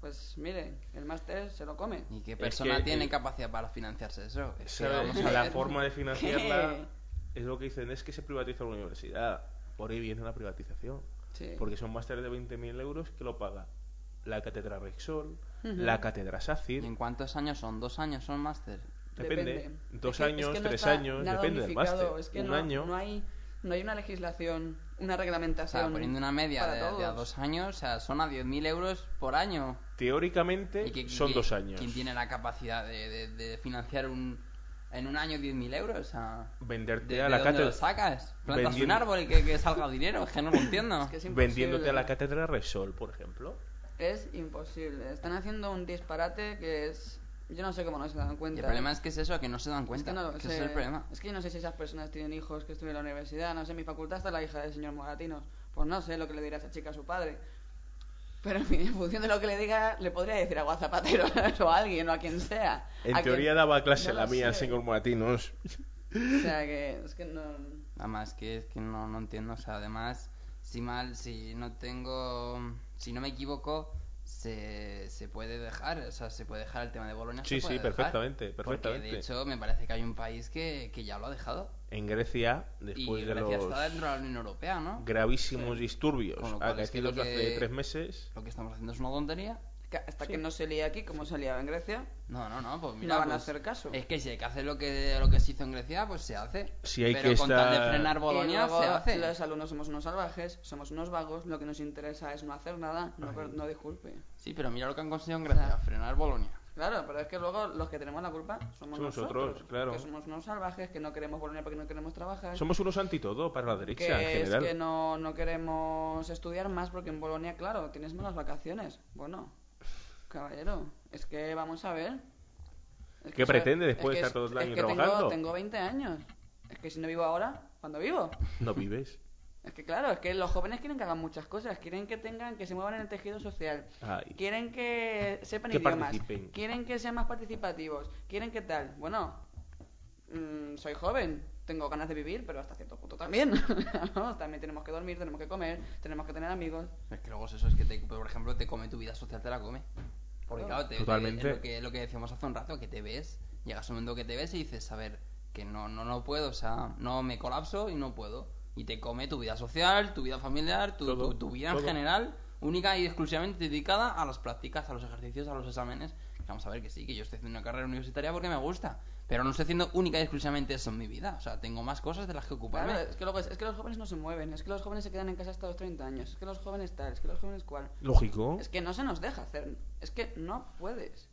Pues mire, el máster se lo come. ¿Y qué persona tiene capacidad para financiarse eso? La forma de financiarla es lo que dicen, es que se privatiza la universidad. Por ahí viene la privatización. Sí. Porque son másteres de 20.000 euros que lo paga la cátedra Rexol, la cátedra SACIR. ¿Y en cuántos años son? ¿2 años son máster? Depende. 2 años, 3 años, depende del máster. Es que un año. No hay una legislación, una reglamentación. O sea, poniendo una media de a 2 años, o sea, son a 10.000 euros por año. Teóricamente son 2 años. ¿Quién tiene la capacidad de financiar en un año 10.000 euros? O sea, venderte a ¿de la dónde cátedra. lo sacas? ¿Plantas un árbol y que salga dinero? Es que no lo entiendo. Es que es vendiéndote a la cátedra Resol, por ejemplo. Es imposible. Están haciendo un disparate que es... Yo no sé cómo no se dan cuenta. Y el problema es que es eso, que no se dan cuenta. Es que no lo ese sé. es el problema. Es que yo no sé si esas personas tienen hijos que estudian en la universidad. No sé, en mi facultad está la hija del señor Moratinos. Pues no sé lo que le dirá esa chica a su padre. Pero en fin, en función de lo que le diga, le podría decir a Zapatero o a alguien o a quien sea. En teoría daba clase la mía al señor Moratinos. O sea que es que no... Además que es que no entiendo. O sea, además, si no me equivoco, se puede dejar, o sea, se puede dejar el tema de Bolonia. Sí, perfectamente. Porque de hecho me parece que hay un país que ya lo ha dejado. En Grecia, después de Grecia los está dentro de la Unión Europea, ¿no? gravísimos disturbios acaecidos hace 3 meses. Lo que estamos haciendo es una tontería. Hasta que no se lía aquí, como se liaba en Grecia, no, pues mira, no van a hacer caso. Es que si hay que hacer lo que se hizo en Grecia, pues se hace. Si hay pero que con tal de frenar Bolonia, se hace. Los alumnos somos unos salvajes, somos unos vagos, lo que nos interesa es no hacer nada, no disculpe. Sí, pero mira lo que han conseguido en Grecia, frenar Bolonia. Claro, pero es que luego los que tenemos la culpa somos nosotros, claro. Que somos unos salvajes, que no queremos Bolonia porque no queremos trabajar. Somos unos anti todo para la derecha en general. Es que no queremos estudiar más porque en Bolonia, claro, tienes menos vacaciones. Bueno, caballero, es que vamos a ver. ¿Qué pretende después de estar todo el año trabajando? Tengo 20 años. Es que si no vivo ahora, ¿cuándo vivo? No vives. Es que claro, es que los jóvenes quieren que hagan muchas cosas, quieren que se muevan en el tejido social, quieren que sepan idiomas, participen. Quieren que sean más participativos, quieren que tal. Bueno, soy joven, tengo ganas de vivir, pero hasta cierto punto también. ¿No? También tenemos que dormir, tenemos que comer, tenemos que tener amigos. Es que luego eso es que, por ejemplo, te come tu vida social, te la come. Porque claro, totalmente. Es lo que decíamos hace un rato, que te ves, llegas a un momento que te ves y dices, a ver, que no puedo, o sea, no me colapso y no puedo. Y te come tu vida social, tu vida familiar, tu vida en general, única y exclusivamente dedicada a las prácticas, a los ejercicios, a los exámenes. Vamos a ver que sí, que yo estoy haciendo una carrera universitaria porque me gusta, pero no estoy haciendo única y exclusivamente eso en mi vida. O sea, tengo más cosas de las que ocuparme. Claro, es que los jóvenes no se mueven, es que los jóvenes se quedan en casa hasta los 30 años, es que los jóvenes tal, es que los jóvenes cual. Lógico. Es que no se nos deja hacer, es que no puedes.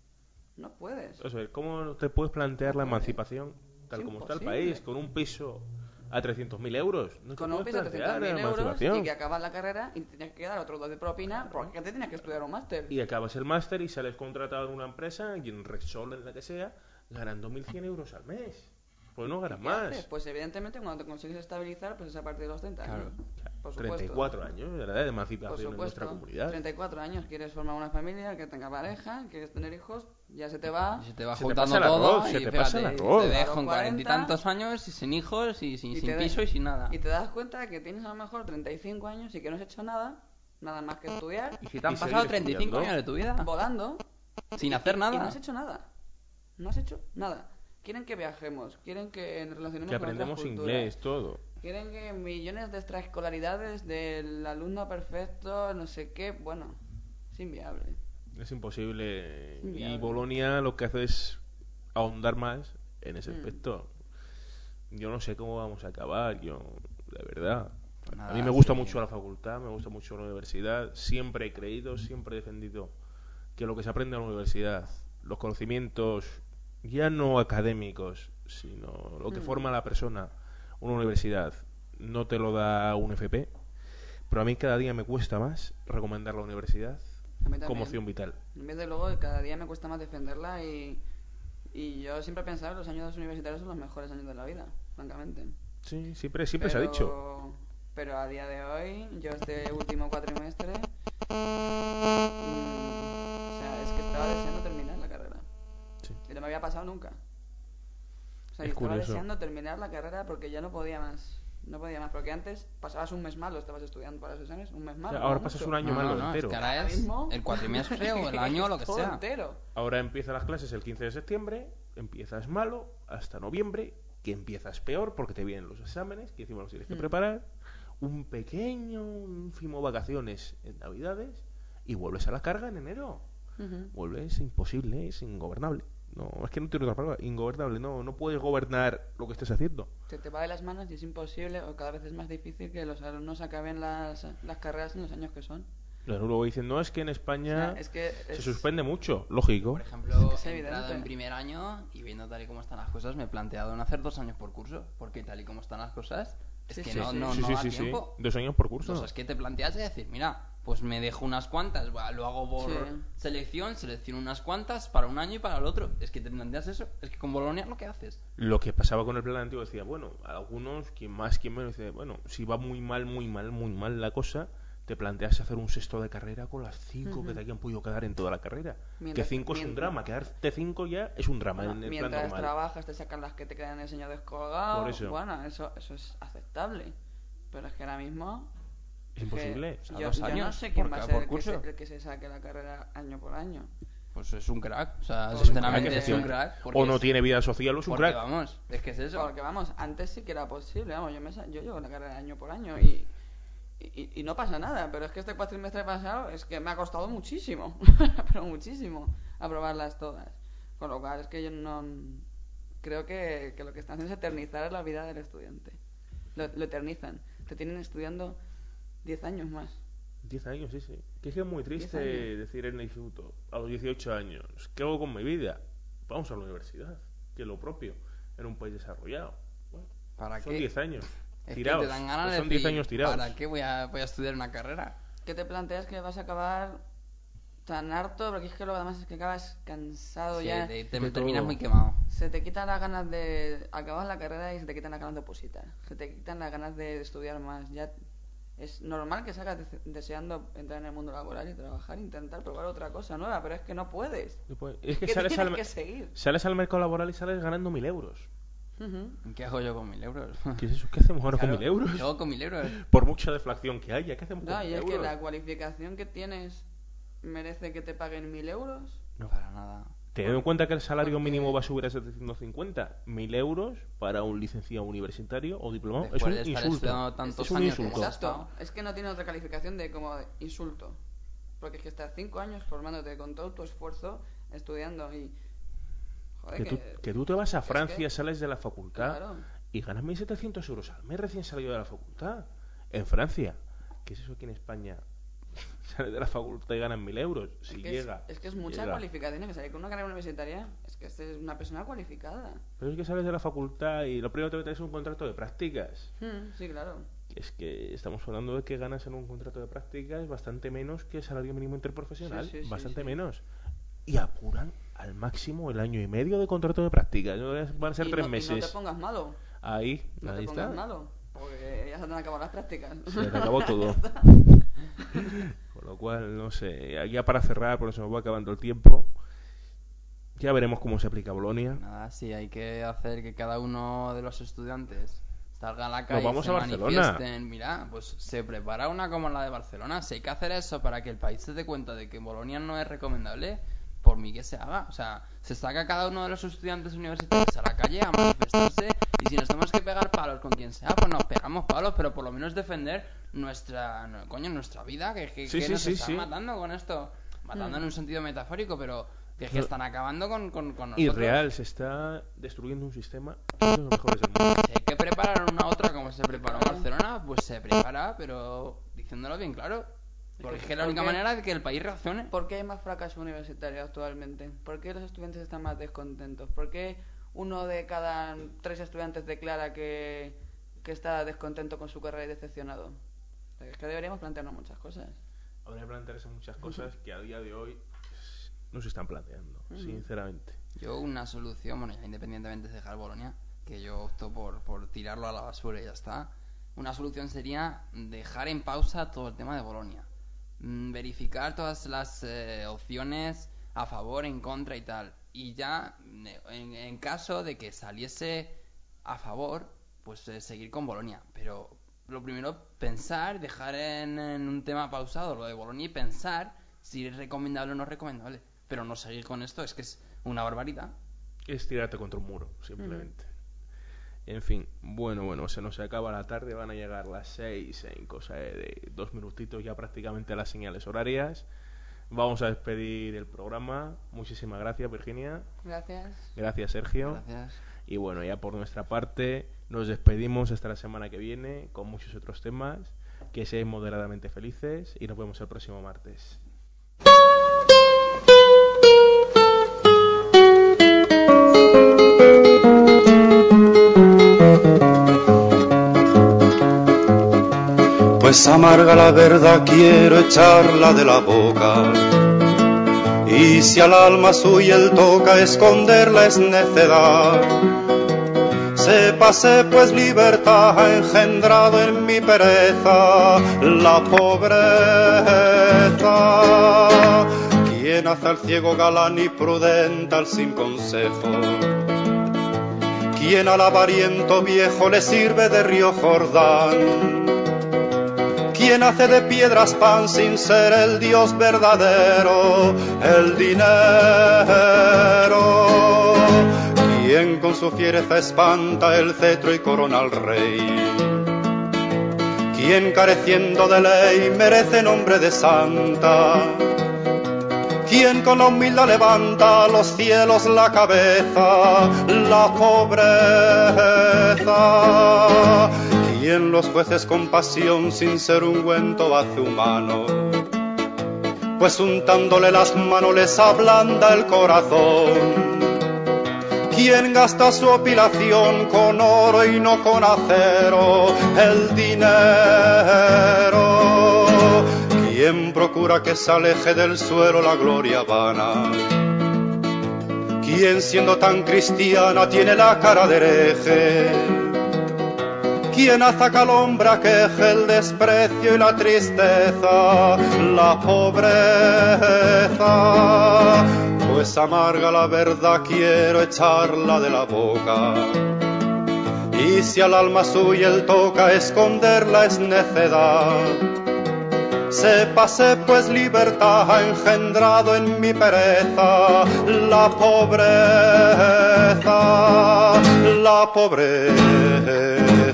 O sea, ¿cómo te puedes plantear la emancipación tal como está el país, con un piso a 300.000 euros? Con un piso a 300.000 euros y que acabas la carrera y te tienes que dar otros 2 de propina porque te tienes que estudiar un máster. Y acabas el máster y sales contratado en una empresa, y en Repsol, en la que sea, ganando 1.100 euros al mes. Pues no ganas más. Haces? Pues evidentemente cuando te consigues estabilizar, pues es a partir de los 30 años. Por 34 años, de la edad de emancipación en nuestra comunidad. 34 años, quieres formar una familia, que tenga pareja, quieres tener hijos, ya se te va. Se te va juntando todo y te pasa el arroz. Te ves con 40 y tantos años y sin hijos y sin piso y sin nada. Y te das cuenta que tienes a lo mejor 35 años y que no has hecho nada más que estudiar. Y si te han pasado 35 años de tu vida volando. Sin hacer nada. Y no has hecho nada. No has hecho nada. Quieren que viajemos, quieren que nos relacionemos que aprendemos con otras inglés, todo. Quieren que millones de extraescolaridades del alumno perfecto, no sé qué. Bueno, es inviable. Es imposible. Y Bolonia lo que hace es ahondar más en ese aspecto. Yo no sé cómo vamos a acabar, la verdad. Pues nada, a mí me gusta mucho la facultad, me gusta mucho la universidad. Siempre he creído, siempre he defendido que lo que se aprende en la universidad, los conocimientos ya no académicos, sino lo que forma a la persona, una universidad, no te lo da un FP, pero a mí cada día me cuesta más recomendar la universidad como opción vital. Desde luego, cada día me cuesta más defenderla y yo siempre he pensado que los años universitarios son los mejores años de la vida, francamente. Sí, siempre se ha dicho. Pero a día de hoy, yo este último cuatrimestre, o sea, es que estaba deseando terminar la carrera. Sí. Y no me había pasado nunca. O sea, yo estaba deseando terminar la carrera porque ya no podía más. No podía más, porque antes pasabas un mes malo, estabas estudiando para los exámenes, un mes malo. Ahora pasas un año malo entero. Es que ahora es el cuatrimestre o el año o lo que todo sea. Entero. Ahora empiezan las clases el 15 de septiembre, empiezas malo hasta noviembre, que empiezas peor porque te vienen los exámenes, que encima los tienes que preparar, un ínfimo vacaciones en Navidades y vuelves a la carga en enero. Vuelves imposible, es ingobernable. No, es que no tiene otra palabra, ingobernable, no puedes gobernar lo que estés haciendo. Te va de las manos y es imposible, o cada vez es más difícil que los alumnos acaben las carreras en los años que son. Claro, luego dicen, no, es que en España se suspende mucho, lógico. Por ejemplo, es he entrado en primer año y viendo tal y como están las cosas, me he planteado en hacer 2 años por curso, porque tal y como están las cosas, es que no da tiempo. 2 años por curso. Entonces, ¿qué te planteas? Es decir, mira, pues me dejo unas cuantas, lo hago por selecciono unas cuantas para un año y para el otro. Es que te planteas eso. Es que con Bolonia lo que haces. Lo que pasaba con el plan antiguo decía, bueno, algunos, quien más, quien menos, dice, bueno, si va muy mal la cosa, te planteas hacer un sexto de carrera con las 5 que te hayan podido quedar en toda la carrera. Que 5 es un drama, quedarte 5 ya es un drama en el plan normal. Mientras trabajas te sacan las que te quedan en el diseño descolgado. Por eso. Bueno, eso es aceptable. Pero es que ahora mismo... Es imposible. Yo no sé quién va a ser el que se saque la carrera año por año. Pues es un crack, o sea, sinceramente es un crack. O no tiene vida social o es un crack. Vamos, es que es eso. Porque vamos, antes sí que era posible, vamos, yo llevo la carrera año por año y no pasa nada, pero es que este cuatrimestre pasado es que me ha costado muchísimo, pero muchísimo, aprobarlas todas. Con lo cual es que yo no... Creo que lo que están haciendo es eternizar la vida del estudiante. Lo eternizan. Te tienen estudiando 10 años más. 10 años, sí. Que es muy triste decir en el instituto, a los 18 años, ¿qué hago con mi vida? Vamos a la universidad, que es lo propio, en un país desarrollado. Bueno, ¿para son qué? 10 años es tirados. Que te dan ganas pues de son decir, 10 años tirados. ¿para qué voy a estudiar una carrera? ¿Qué te planteas que vas a acabar tan harto? Porque es que lo demás es que acabas cansado ya. Te terminas muy quemado. Se te quitan las ganas de acabar la carrera y se te quitan las ganas de opositar. Se te quitan las ganas de estudiar más. Ya es normal que salgas deseando entrar en el mundo laboral y trabajar, intentar probar otra cosa nueva, pero es que no puedes. Es que seguir. Sales al mercado laboral y sales ganando 1.000 euros. ¿Qué hago yo con 1.000 euros? ¿Qué es eso? ¿Qué hacemos ahora con 1.000 euros? Yo con 1.000 euros. Por mucha deflación que haya, ¿qué hacemos con 1.000 euros? Y es que la cualificación que tienes merece que te paguen 1.000 euros. No, para nada. Teniendo en cuenta que el salario mínimo va a subir a 750, 1.000 euros para un licenciado universitario o diplomado es un insulto. Es un insulto. Exacto. Es que no tiene otra calificación de como de insulto. Porque es que estás 5 años formándote con todo tu esfuerzo, estudiando y... Joder, que tú te vas a Francia, sales de la facultad y ganas 1.700 euros al mes recién salido de la facultad. En Francia. ¿Qué es eso aquí en España? Sales de la facultad y ganan 1.000 euros. Es que es mucha cualificación. Que salir con una carrera universitaria es que es una persona cualificada. Pero es que sales de la facultad y lo primero que te metes es un contrato de prácticas. Sí, claro. Es que estamos hablando de que ganas en un contrato de prácticas bastante menos que el salario mínimo interprofesional. Bastante menos. Y apuran al máximo el año y medio de contrato de prácticas. Van a ser 3 meses. Y no te pongas malo. Ahí no te está. Pongas malo, porque ya se te han acabado las prácticas. Se te acabó todo. Con lo cual, no sé. Ya para cerrar, porque se nos va acabando el tiempo. Ya veremos cómo se aplica Bolonia. Nada, sí, hay que hacer que cada uno de los estudiantes salga a la calle y se manifiesten. Mira, pues se prepara una como la de Barcelona. Si hay que hacer eso para que el país se dé cuenta de que Bolonia no es recomendable, por mí que se haga. O sea, se saca cada uno de los estudiantes universitarios a la calle a manifestarse, y si nos tenemos que pegar palos con quien sea, pues nos pegamos palos, pero por lo menos defender nuestra vida, que nos están matando con esto. Matando en un sentido metafórico, pero que están acabando con nosotros. Y real, se está destruyendo un sistema que es de los mejores del mundo. Si hay que preparar una otra como se preparó en Barcelona, pues se prepara, pero diciéndolo bien claro. Porque es que la única manera de que el país reaccione. ¿Por qué hay más fracaso universitario actualmente? ¿Por qué los estudiantes están más descontentos? ¿Por qué 1 de cada 3 estudiantes declara que está descontento con su carrera y decepcionado? Es que deberíamos plantearnos muchas cosas. Habría que plantearse muchas cosas que a día de hoy no se están planteando, sinceramente. Yo una solución, bueno, ya independientemente de dejar Bolonia, que yo opto por tirarlo a la basura y ya está. Una solución sería dejar en pausa todo el tema de Bolonia. Verificar todas las opciones a favor, en contra y tal. Y ya, en caso de que saliese a favor, pues seguir con Bolonia. Pero lo primero, pensar, dejar en un tema pausado lo de Bolonia y pensar si es recomendable o no es recomendable. Pero no seguir con esto, es que es una barbaridad. Es tirarte contra un muro, simplemente. En fin, bueno, se nos acaba la tarde, van a llegar las 6 en cosa de 2 minutitos ya prácticamente a las señales horarias. Vamos a despedir el programa. Muchísimas gracias, Virginia. Gracias, Sergio. Gracias. Y bueno, ya por nuestra parte nos despedimos hasta la semana que viene con muchos otros temas. Que seáis moderadamente felices y nos vemos el próximo martes. Pues amarga la verdad quiero echarla de la boca, y si al alma suya él toca esconderla es necedad. Sépase pues libertad ha engendrado en mi pereza la pobreza. Quien hace al ciego galán y prudente al sin consejo, quien al avariento viejo le sirve de río Jordán, quien hace de piedras pan sin ser el Dios verdadero, el dinero, quien con su fiereza espanta el cetro y corona al rey, quien careciendo de ley merece nombre de santa, quien con la humildad levanta a los cielos la cabeza, la pobreza, quien los jueces con pasión sin ser ungüento hace humano, pues untándole las manos les ablanda el corazón, quien gasta su opilación con oro y no con acero, el dinero, quien procura que se aleje del suelo la gloria vana, quien siendo tan cristiana tiene la cara de hereje, quien ataca al hombre aqueje el desprecio y la tristeza, la pobreza. Pues amarga la verdad quiero echarla de la boca, y si al alma suya él toca esconderla es necedad. Sépase pues libertad ha engendrado en mi pereza la pobreza, la pobreza.